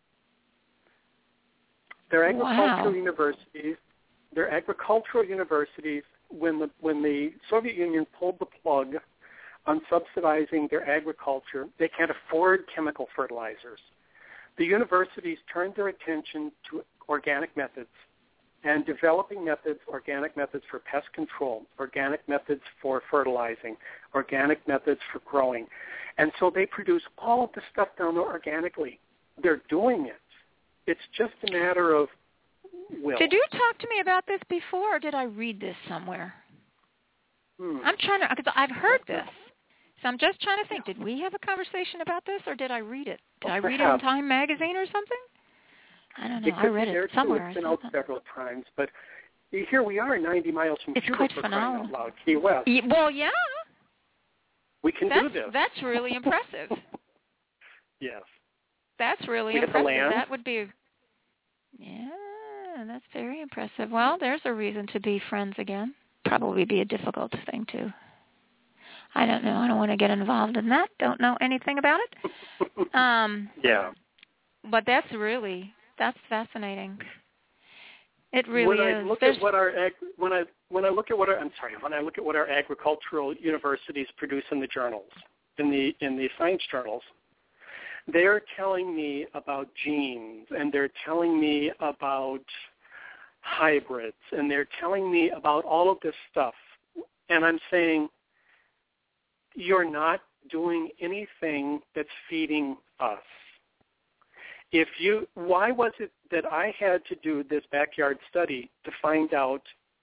Their agricultural wow. universities, their agricultural universities, when the when the Soviet Union pulled the plug on subsidizing their agriculture, they can't afford chemical fertilizers. The universities turned their attention to organic methods and developing methods, organic methods for pest control, organic methods for fertilizing, organic methods for growing. And so they produce all of the stuff down there organically. They're doing it. It's just a matter of will. Did you talk to me about this before, or did I read this somewhere? Hmm. I'm trying to, because I've heard this. So I'm just trying to think, did we have a conversation about this, or did I read it? Did oh, I read it in Time Magazine or something? I don't know. It I read it somewhere. It's been out several times, but here we are ninety miles from it's Cuba, quite for phenomenal. crying out loud, Key West. Yeah, well, yeah. We can that's, do this. That's really impressive. Yes. That's really we impressive. Get the land. That would be, yeah, that's very impressive. Well, there's a reason to be friends again. Probably be a difficult thing to. I don't know. I don't want to get involved in that. Don't know anything about it. Um, yeah. But that's really That's fascinating. It really when is. I look There's... at what our ag- when I when I look at what our I'm sorry when I look at what our agricultural universities produce in the journals, in the in the science journals, they're telling me about genes, and they're telling me about hybrids, and they're telling me about all of this stuff, and I'm saying, you're not doing anything that's feeding us. If you, why was it that I had to do this backyard study to find out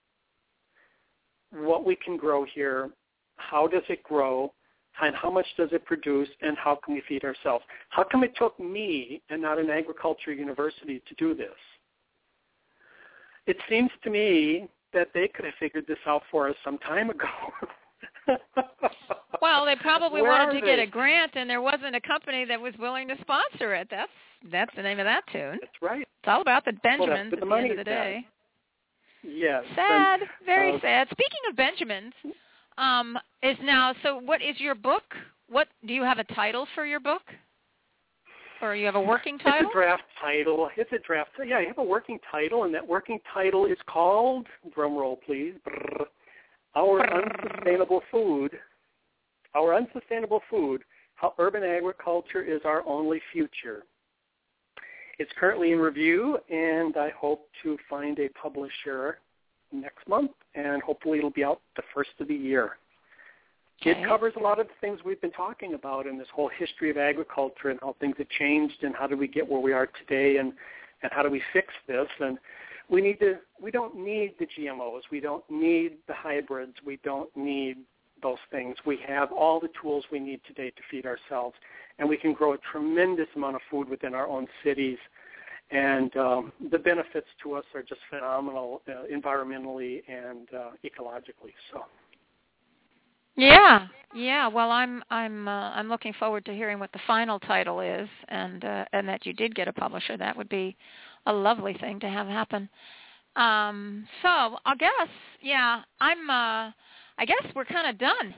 what we can grow here, how does it grow, and how much does it produce, and how can we feed ourselves? How come it took me and not an agriculture university to do this? It seems to me that they could have figured this out for us some time ago. Well, they probably Where wanted to they? get a grant, and there wasn't a company that was willing to sponsor it. That's that's the name of that tune. That's right. It's all about the Benjamins well, the at the money end of the day. Yes. Sad, and, very uh, sad. Speaking of Benjamins, um, is now. So, what is your book? What do you have a title for your book, or you have a working title? It's a draft title. It's a draft. Yeah, I have a working title, and that working title is called, drum roll please, brrr, Our Unsustainable Food. Our Unsustainable Food, How Urban Agriculture is Our Only Future. It's currently in review, and I hope to find a publisher next month, and hopefully it'll be out the first of the year. Okay. It covers a lot of the things we've been talking about in this whole history of agriculture and how things have changed and how do we get where we are today and, and how do we fix this. And we need to. We don't need the G M Os. We don't need the hybrids. We don't need those things. We have all the tools we need today to feed ourselves, and we can grow a tremendous amount of food within our own cities. And um, the benefits to us are just phenomenal, uh, environmentally and uh, ecologically. So. Yeah, yeah. Well, I'm I'm uh, I'm looking forward to hearing what the final title is, and uh, and that you did get a publisher. That would be a lovely thing to have happen. Um, so I guess, yeah, I'm. Uh, I guess we're kind of done.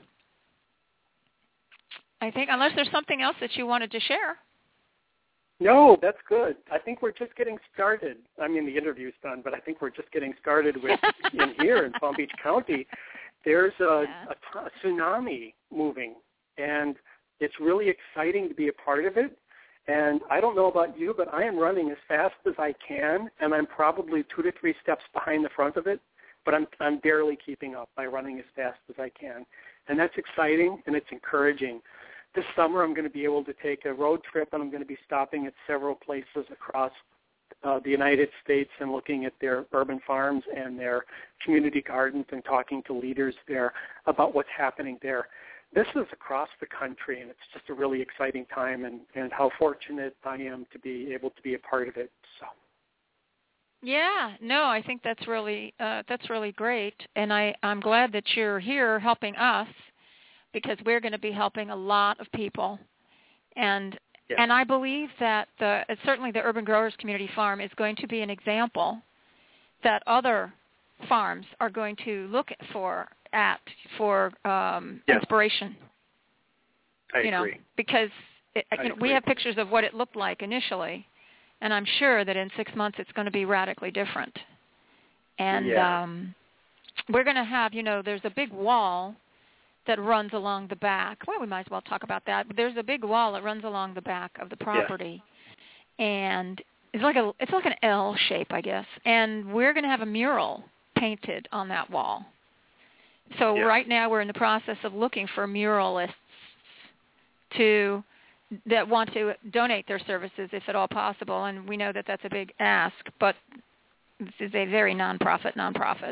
I think, unless there's something else that you wanted to share. No, that's good. I think we're just getting started. I mean, the interview's done, but I think we're just getting started with in here in Palm Beach County. There's a, yeah. a, a tsunami moving, and it's really exciting to be a part of it. And I don't know about you, but I am running as fast as I can, and I'm probably two to three steps behind the front of it, but I'm I'm barely keeping up by running as fast as I can. And that's exciting, and it's encouraging. This summer I'm going to be able to take a road trip, and I'm going to be stopping at several places across uh, the United States and looking at their urban farms and their community gardens and talking to leaders there about what's happening there. This is across the country, and it's just a really exciting time, and, and how fortunate I am to be able to be a part of it. So. Yeah, no, I think that's really uh, that's really great, and I, I'm glad that you're here helping us, because we're going to be helping a lot of people, and yeah. and I believe that the certainly the Urban Growers Community Farm is going to be an example that other farms are going to look for at for um, yeah. inspiration. I you agree. know, because it, I you know, agree. we have pictures of what it looked like initially. And I'm sure that in six months it's going to be radically different. And yeah. um, we're going to have, you know, there's a big wall that runs along the back. Well, we might as well talk about that. But there's a big wall that runs along the back of the property. Yeah. And it's like a it's like an L shape, I guess. And we're going to have a mural painted on that wall. So yeah. right now we're in the process of looking for muralists to that want to donate their services if at all possible, and we know that that's a big ask, but this is a very nonprofit nonprofit.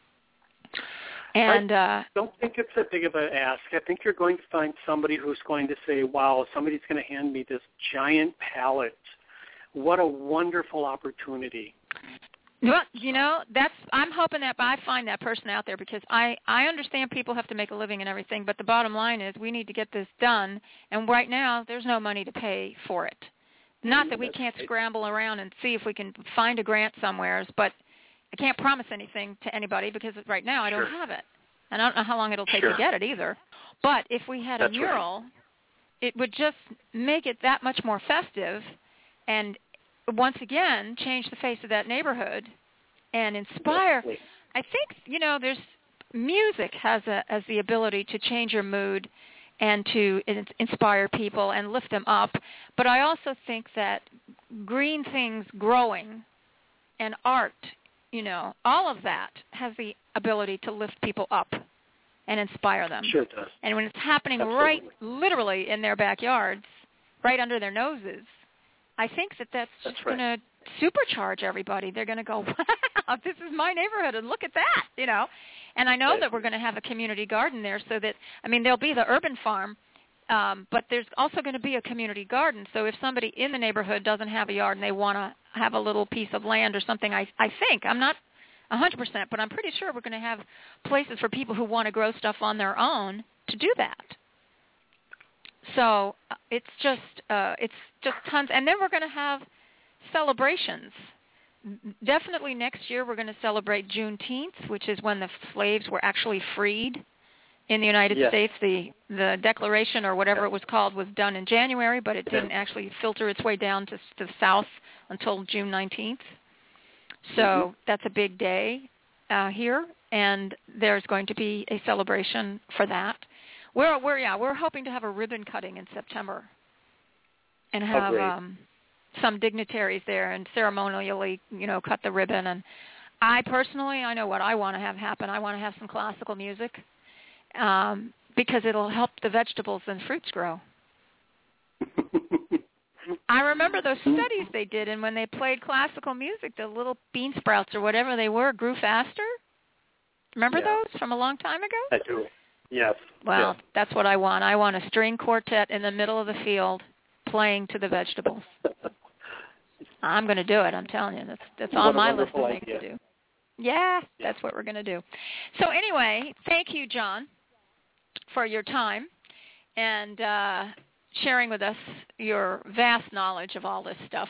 And I uh, don't think it's a big of an ask. I think you're going to find somebody who's going to say, wow, somebody's going to hand me this giant palette. What a wonderful opportunity. Well, you know, that's I'm hoping that I find that person out there, because I, I understand people have to make a living and everything, but the bottom line is we need to get this done, and right now there's no money to pay for it. Not that we can't scramble around and see if we can find a grant somewhere, but I can't promise anything to anybody because right now I don't sure. have it. And I don't know how long it'll take sure. to get it either. But if we had a that's mural, right. it would just make it that much more festive, and once again, change the face of that neighborhood and inspire. Definitely. I think, you know, there's music has a, has the ability to change your mood and to in, inspire people and lift them up. But I also think that green things growing and art, you know, all of that has the ability to lift people up and inspire them. Sure it does. And when it's happening Absolutely. right, literally in their backyards, right under their noses, I think that that's, that's just right. going to supercharge everybody. They're going to go, wow, this is my neighborhood, and look at that, you know. And I know right. that we're going to have a community garden there so that, I mean, there'll be the urban farm, um, but there's also going to be a community garden. So if somebody in the neighborhood doesn't have a yard and they want to have a little piece of land or something, I, I think, I'm not one hundred percent, but I'm pretty sure we're going to have places for people who want to grow stuff on their own to do that. So uh, it's just uh, it's just tons. And then we're going to have celebrations. Definitely next year we're going to celebrate Juneteenth, which is when the slaves were actually freed in the United yes. States. The the Declaration or whatever it was called was done in January, but it didn't actually filter its way down to, to the South until June nineteenth. So mm-hmm. that's a big day uh, here, and there's going to be a celebration for that. We're we're yeah we're hoping to have a ribbon cutting in September, and have oh, um, some dignitaries there and ceremonially, you know, cut the ribbon. And I personally, I know what I want to have happen. I want to have some classical music um, because it'll help the vegetables and fruits grow. I remember those studies they did, and when they played classical music, the little bean sprouts or whatever they were grew faster. Remember yeah. those from a long time ago? I do. Yes. Well, yes. that's what I want. I want a string quartet in the middle of the field playing to the vegetables. I'm going to do it. I'm telling you. That's that's on my list of things to do. Yeah, that's what we're going to do. So anyway, thank you, John, for your time and uh, sharing with us your vast knowledge of all this stuff.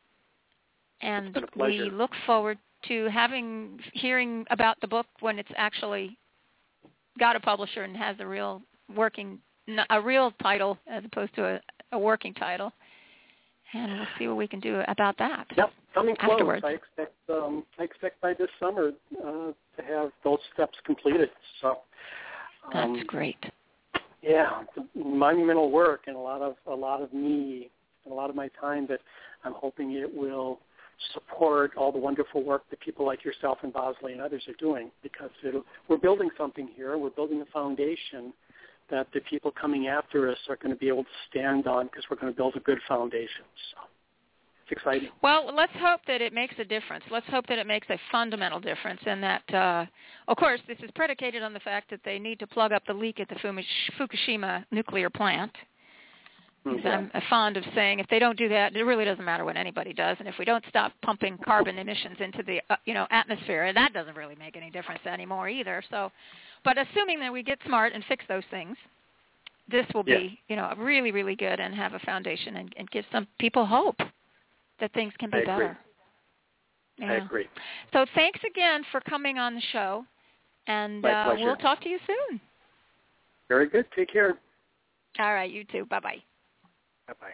And it's been a pleasure. We look forward to having hearing about the book when it's actually got a publisher and has a real working a real title as opposed to a, a working title. And we'll see what we can do about that. Yep, coming close. Afterwards. I expect um, I expect by this summer uh, to have those steps completed. So um, that's great. Yeah, it's monumental work and a lot of a lot of me and a lot of my time. But I'm hoping it will support all the wonderful work that people like yourself and Bosley and others are doing, because it'll, we're building something here. We're building a foundation that the people coming after us are going to be able to stand on, because we're going to build a good foundation. So it's exciting. Well, let's hope that it makes a difference. Let's hope that it makes a fundamental difference, and that, uh, of course, this is predicated on the fact that they need to plug up the leak at the Fukushima nuclear plant. Mm-hmm. I'm fond of saying if they don't do that, it really doesn't matter what anybody does. And if we don't stop pumping carbon emissions into the uh, you know atmosphere, that doesn't really make any difference anymore either. So, but assuming that we get smart and fix those things, this will yeah. be you know really really good and have a foundation and, and give some people hope that things can be I agree. better. Yeah. I agree. So thanks again for coming on the show, and My uh, pleasure. we'll talk to you soon. Very good. Take care. All right, you too. Bye bye. Bye-bye.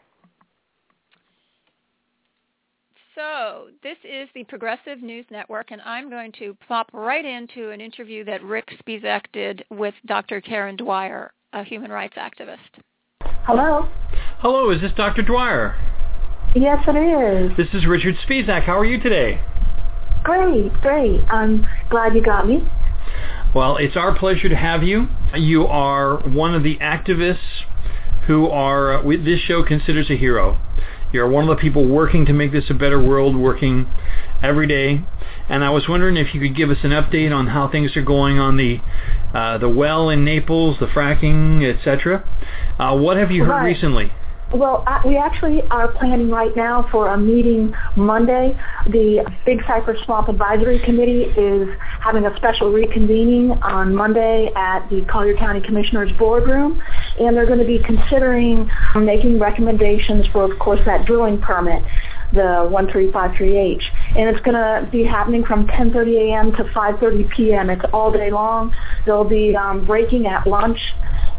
So this is the Progressive News Network, and I'm going to pop right into an interview that Rick Spisak did with Doctor Karen Dwyer, a human rights activist. Hello. Hello, is this Doctor Dwyer? Yes, it is. This is Richard Spisak. How are you today? Great, great. I'm glad you got me. Well, it's our pleasure to have you. You are one of the activists who are, uh, this show considers a hero. You're one of the people working to make this a better world, working every day. And I was wondering if you could give us an update on how things are going on the uh, the well in Naples, the fracking, et cetera. Uh, what have you heard right. recently? Well, I, we actually are planning right now for a meeting Monday. The Big Cypress Swamp Advisory Committee is having a special reconvening on Monday at the Collier County Commissioners Boardroom, and they're going to be considering making recommendations for, of course, that drilling permit, the one three five three H. And it's going to be happening from ten thirty a.m. to five thirty p.m. It's all day long. They'll be um, breaking at lunch,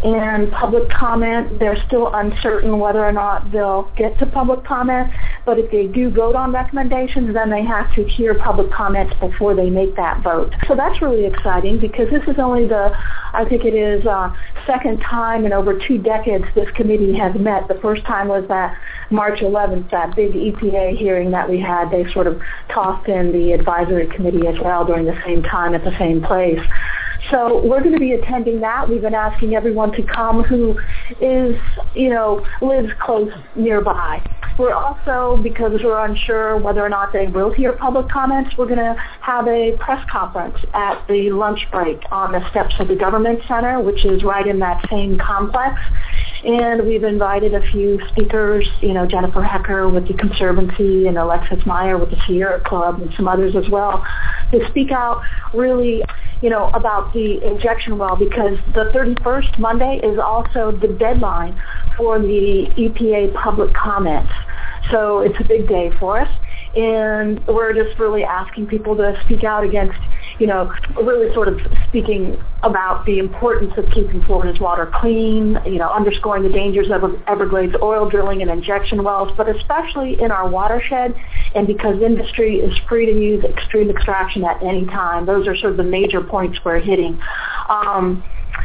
and public comment. They're still uncertain whether or not they'll get to public comment, but if they do vote on recommendations, then they have to hear public comments before they make that vote. So that's really exciting because this is only the, I think it is, uh, second time in over two decades this committee has met. The first time was that March eleventh, that big E P A hearing that we had. They sort of tossed in the advisory committee as well during the same time at the same place. So we're going to be attending that. We've been asking everyone to come who is, you know, lives close nearby. We're also, because we're unsure whether or not they will hear public comments, we're going to have a press conference at the lunch break on the steps of the Government Center, which is right in that same complex. And we've invited a few speakers, you know, Jennifer Hecker with the Conservancy and Alexis Meyer with the Sierra Club and some others as well, to speak out really, you know, about the injection well, because the thirty-first, Monday, is also the deadline for the E P A public comments. So it's a big day for us. And we're just really asking people to speak out against, you know, really sort of speaking about the importance of keeping Florida's water clean, you know, underscoring the dangers of Everglades oil drilling and injection wells, but especially in our watershed, and because industry is free to use extreme extraction at any time. Those are sort of the major points we're hitting. Um,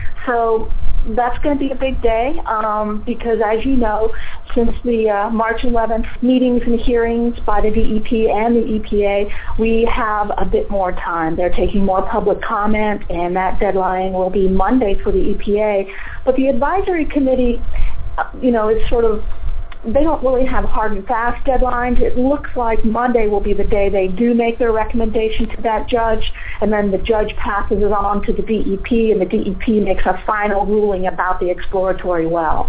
so that's going to be a big day um, because, as you know, since the uh, March eleventh meetings and hearings by the D E P and the E P A, we have a bit more time. They're taking more public comment, and that deadline will be Monday for the E P A. But the advisory committee, you know, is sort of, they don't really have hard and fast deadlines. It looks like Monday will be the day they do make their recommendation to that judge, and then the judge passes it on to the D E P, and the D E P makes a final ruling about the exploratory well.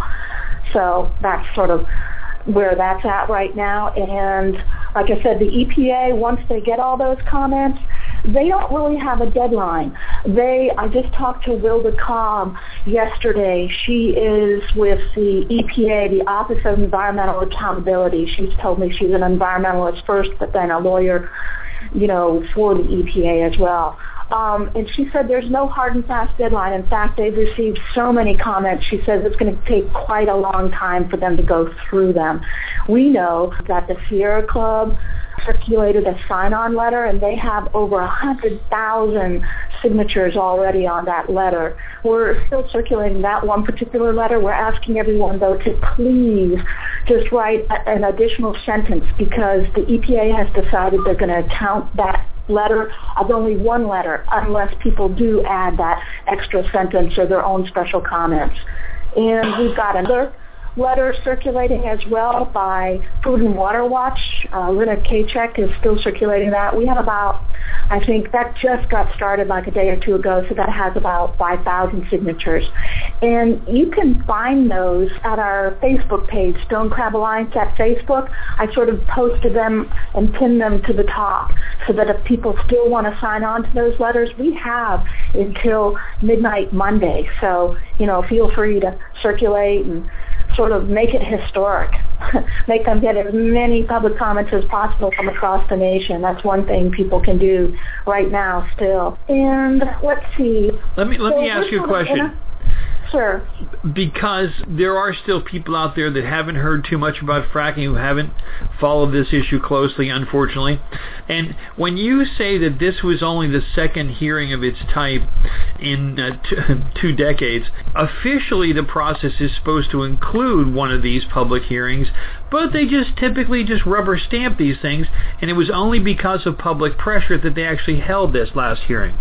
So that's sort of where that's at right now. And like I said, the E P A, once they get all those comments, they don't really have a deadline. They, I just talked to Wilda Cobb yesterday. She is with the E P A, the Office of Environmental Accountability. She's told me she's an environmentalist first, but then a lawyer, you know, for the E P A as well. Um, and she said there's no hard and fast deadline. In fact, they've received so many comments. She says it's going to take quite a long time for them to go through them. We know that the Sierra Club circulated a sign-on letter, and they have over one hundred thousand signatures already on that letter. We're still circulating that one particular letter. We're asking everyone, though, to please just write an additional sentence, because the E P A has decided they're going to count that letter as only one letter unless people do add that extra sentence or their own special comments. And we've got another letter circulating as well by Food and Water Watch. Uh, Lina Kachek is still circulating that. We have about, I think that just got started like a day or two ago, so that has about five thousand signatures. And you can find those at our Facebook page, Stone Crab Alliance at Facebook. I sort of posted them and pinned them to the top so that if people still want to sign on to those letters, we have until midnight Monday. So, you know, feel free to circulate and sort of make it historic, make them get as many public comments as possible from across the nation. That's one thing people can do right now still. And let's see. Let me let so me ask you a question. Sure. Because there are still people out there that haven't heard too much about fracking, who haven't followed this issue closely, unfortunately. And when you say that this was only the second hearing of its type in uh, t- two decades, officially the process is supposed to include one of these public hearings, but they just typically just rubber stamp these things, and it was only because of public pressure that they actually held this last hearing.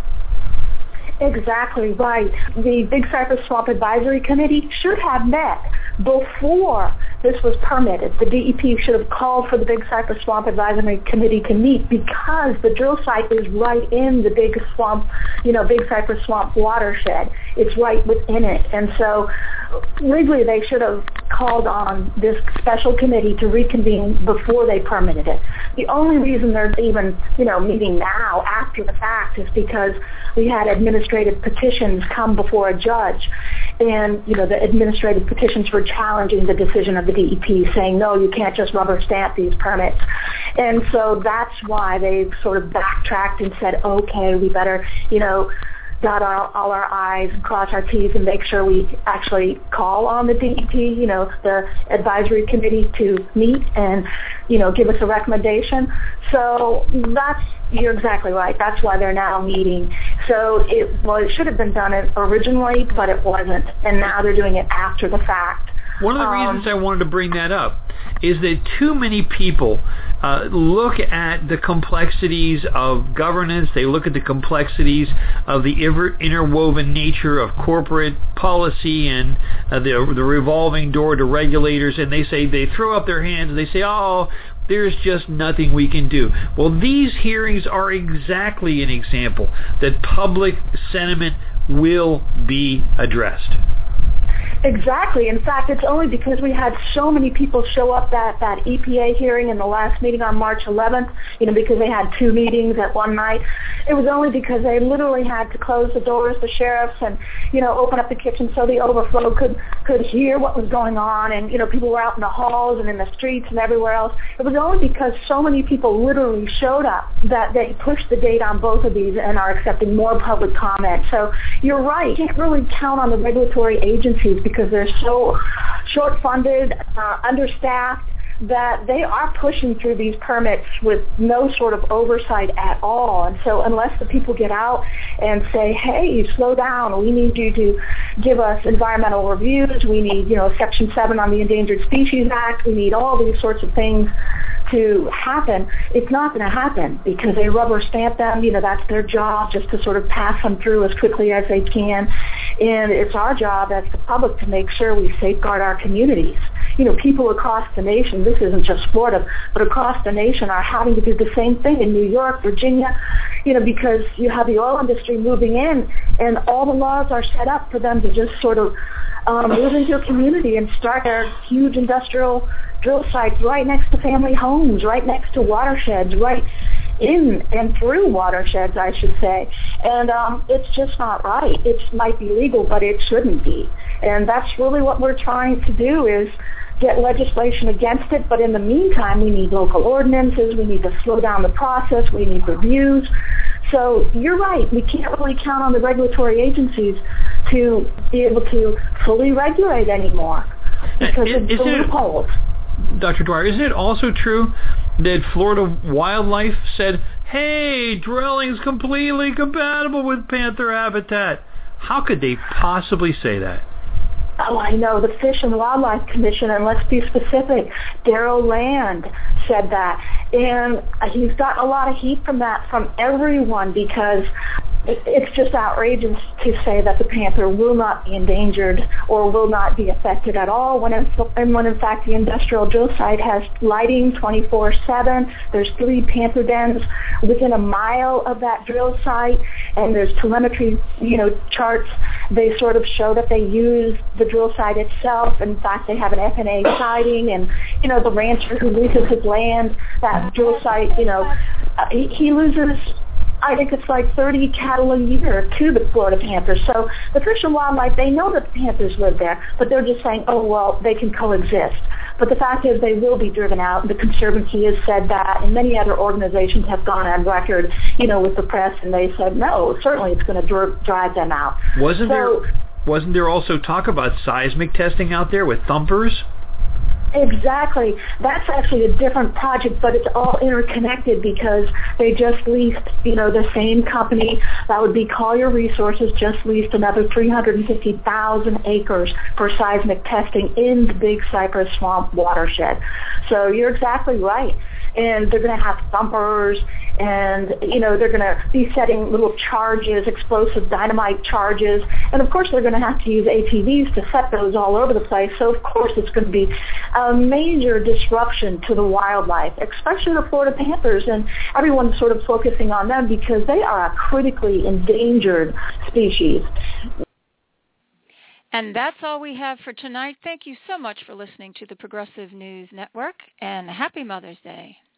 Exactly right. The Big Cypress Swamp Advisory Committee should have met before this was permitted. The D E P should have called for the Big Cypress Swamp Advisory Committee to meet, because the drill site is right in the Big Swamp, you know, Big Cypress Swamp watershed. It's right within it. And so legally they should have called on this special committee to reconvene before they permitted it. The only reason they're even, you know, meeting now after the fact is because we had administrative petitions come before a judge, and, you know, the administrative petitions were challenging the decision of the D E P, saying, no, you can't just rubber stamp these permits. And so that's why they sort of backtracked and said, okay, we better, you know, dot our, all our I's and cross our T's and make sure we actually call on the D E P, you know, the advisory committee to meet and, you know, give us a recommendation. So that's, you're exactly right. That's why they're now meeting. So it, well, it should have been done originally, but it wasn't. And now they're doing it after the fact. One of the um, reasons I wanted to bring that up is that too many people uh, look at the complexities of governance. They look at the complexities of the inter- interwoven nature of corporate policy and uh, the, the revolving door to regulators, and they say, they throw up their hands and they say, oh, there's just nothing we can do. Well, these hearings are exactly an example that public sentiment will be addressed. Exactly. In fact, it's only because we had so many people show up at that E P A hearing in the last meeting on March eleventh, you know, because they had two meetings at one night. It was only because they literally had to close the doors, the sheriffs, and, you know, open up the kitchen so the overflow could, could hear what was going on. And, you know, people were out in the halls and in the streets and everywhere else. It was only because so many people literally showed up that they pushed the date on both of these and are accepting more public comment. So you're right. You can't really count on the regulatory agencies because they're so short-funded, uh, understaffed, that they are pushing through these permits with no sort of oversight at all. And so unless the people get out and say, hey, slow down, we need you to give us environmental reviews, we need, you know, Section seven on the Endangered Species Act, we need all these sorts of things to happen, it's not going to happen because they rubber stamp them. You know, that's their job, just to sort of pass them through as quickly as they can. And it's our job as the public to make sure we safeguard our communities. You know, people across the nation, this isn't just Florida, but across the nation are having to do the same thing in New York, Virginia, you know, because you have the oil industry moving in and all the laws are set up for them to just sort of um, move into a community and start their huge industrial drill sites right next to family homes, right next to watersheds, right in and through watersheds, I should say. And um, it's just not right. It might be legal, but it shouldn't be. And that's really what we're trying to do is get legislation against it. But in the meantime, we need local ordinances. We need to slow down the process. We need reviews. So you're right. We can't really count on the regulatory agencies to be able to fully regulate anymore because Is, of the loopholes. Doctor Dwyer, isn't it also true that Florida Wildlife said, hey, drilling's completely compatible with panther habitat? How could they possibly say that? Oh, I know. The Fish and Wildlife Commission, and let's be specific, Darrell Land said that. And he's got a lot of heat from that from everyone because it's just outrageous to say that the panther will not be endangered or will not be affected at all when in, and when in fact the industrial drill site has lighting twenty-four seven. There's three panther dens within a mile of that drill site, and there's telemetry, you know, charts. They sort of show that they use the drill site itself. In fact, they have an F N A sighting, and, you know, the rancher who leases his land, that drill site, you know, uh, he, he loses, I think it's like thirty cattle a year to the Florida Panthers. So the Fish and Wildlife, they know that the Panthers live there, but they're just saying, oh, well, they can coexist. But the fact is they will be driven out. The Conservancy has said that, and many other organizations have gone on record, you know, with the press, and they said, no, certainly it's going to dr- drive them out. Wasn't so, there wasn't there also talk about seismic testing out there with thumpers? Exactly. That's actually a different project, but it's all interconnected because they just leased, you know, the same company, that would be Collier Resources, just leased another three hundred fifty thousand acres for seismic testing in the Big Cypress Swamp watershed. So you're exactly right. And they're going to have thumpers, and, you know, they're going to be setting little charges, explosive dynamite charges, and of course they're going to have to use A T Vs to set those all over the place. So of course it's going to be a major disruption to the wildlife, especially the Florida Panthers, and everyone's sort of focusing on them because they are a critically endangered species. And that's all we have for tonight. Thank you so much for listening to the Progressive News Network, and happy Mother's Day.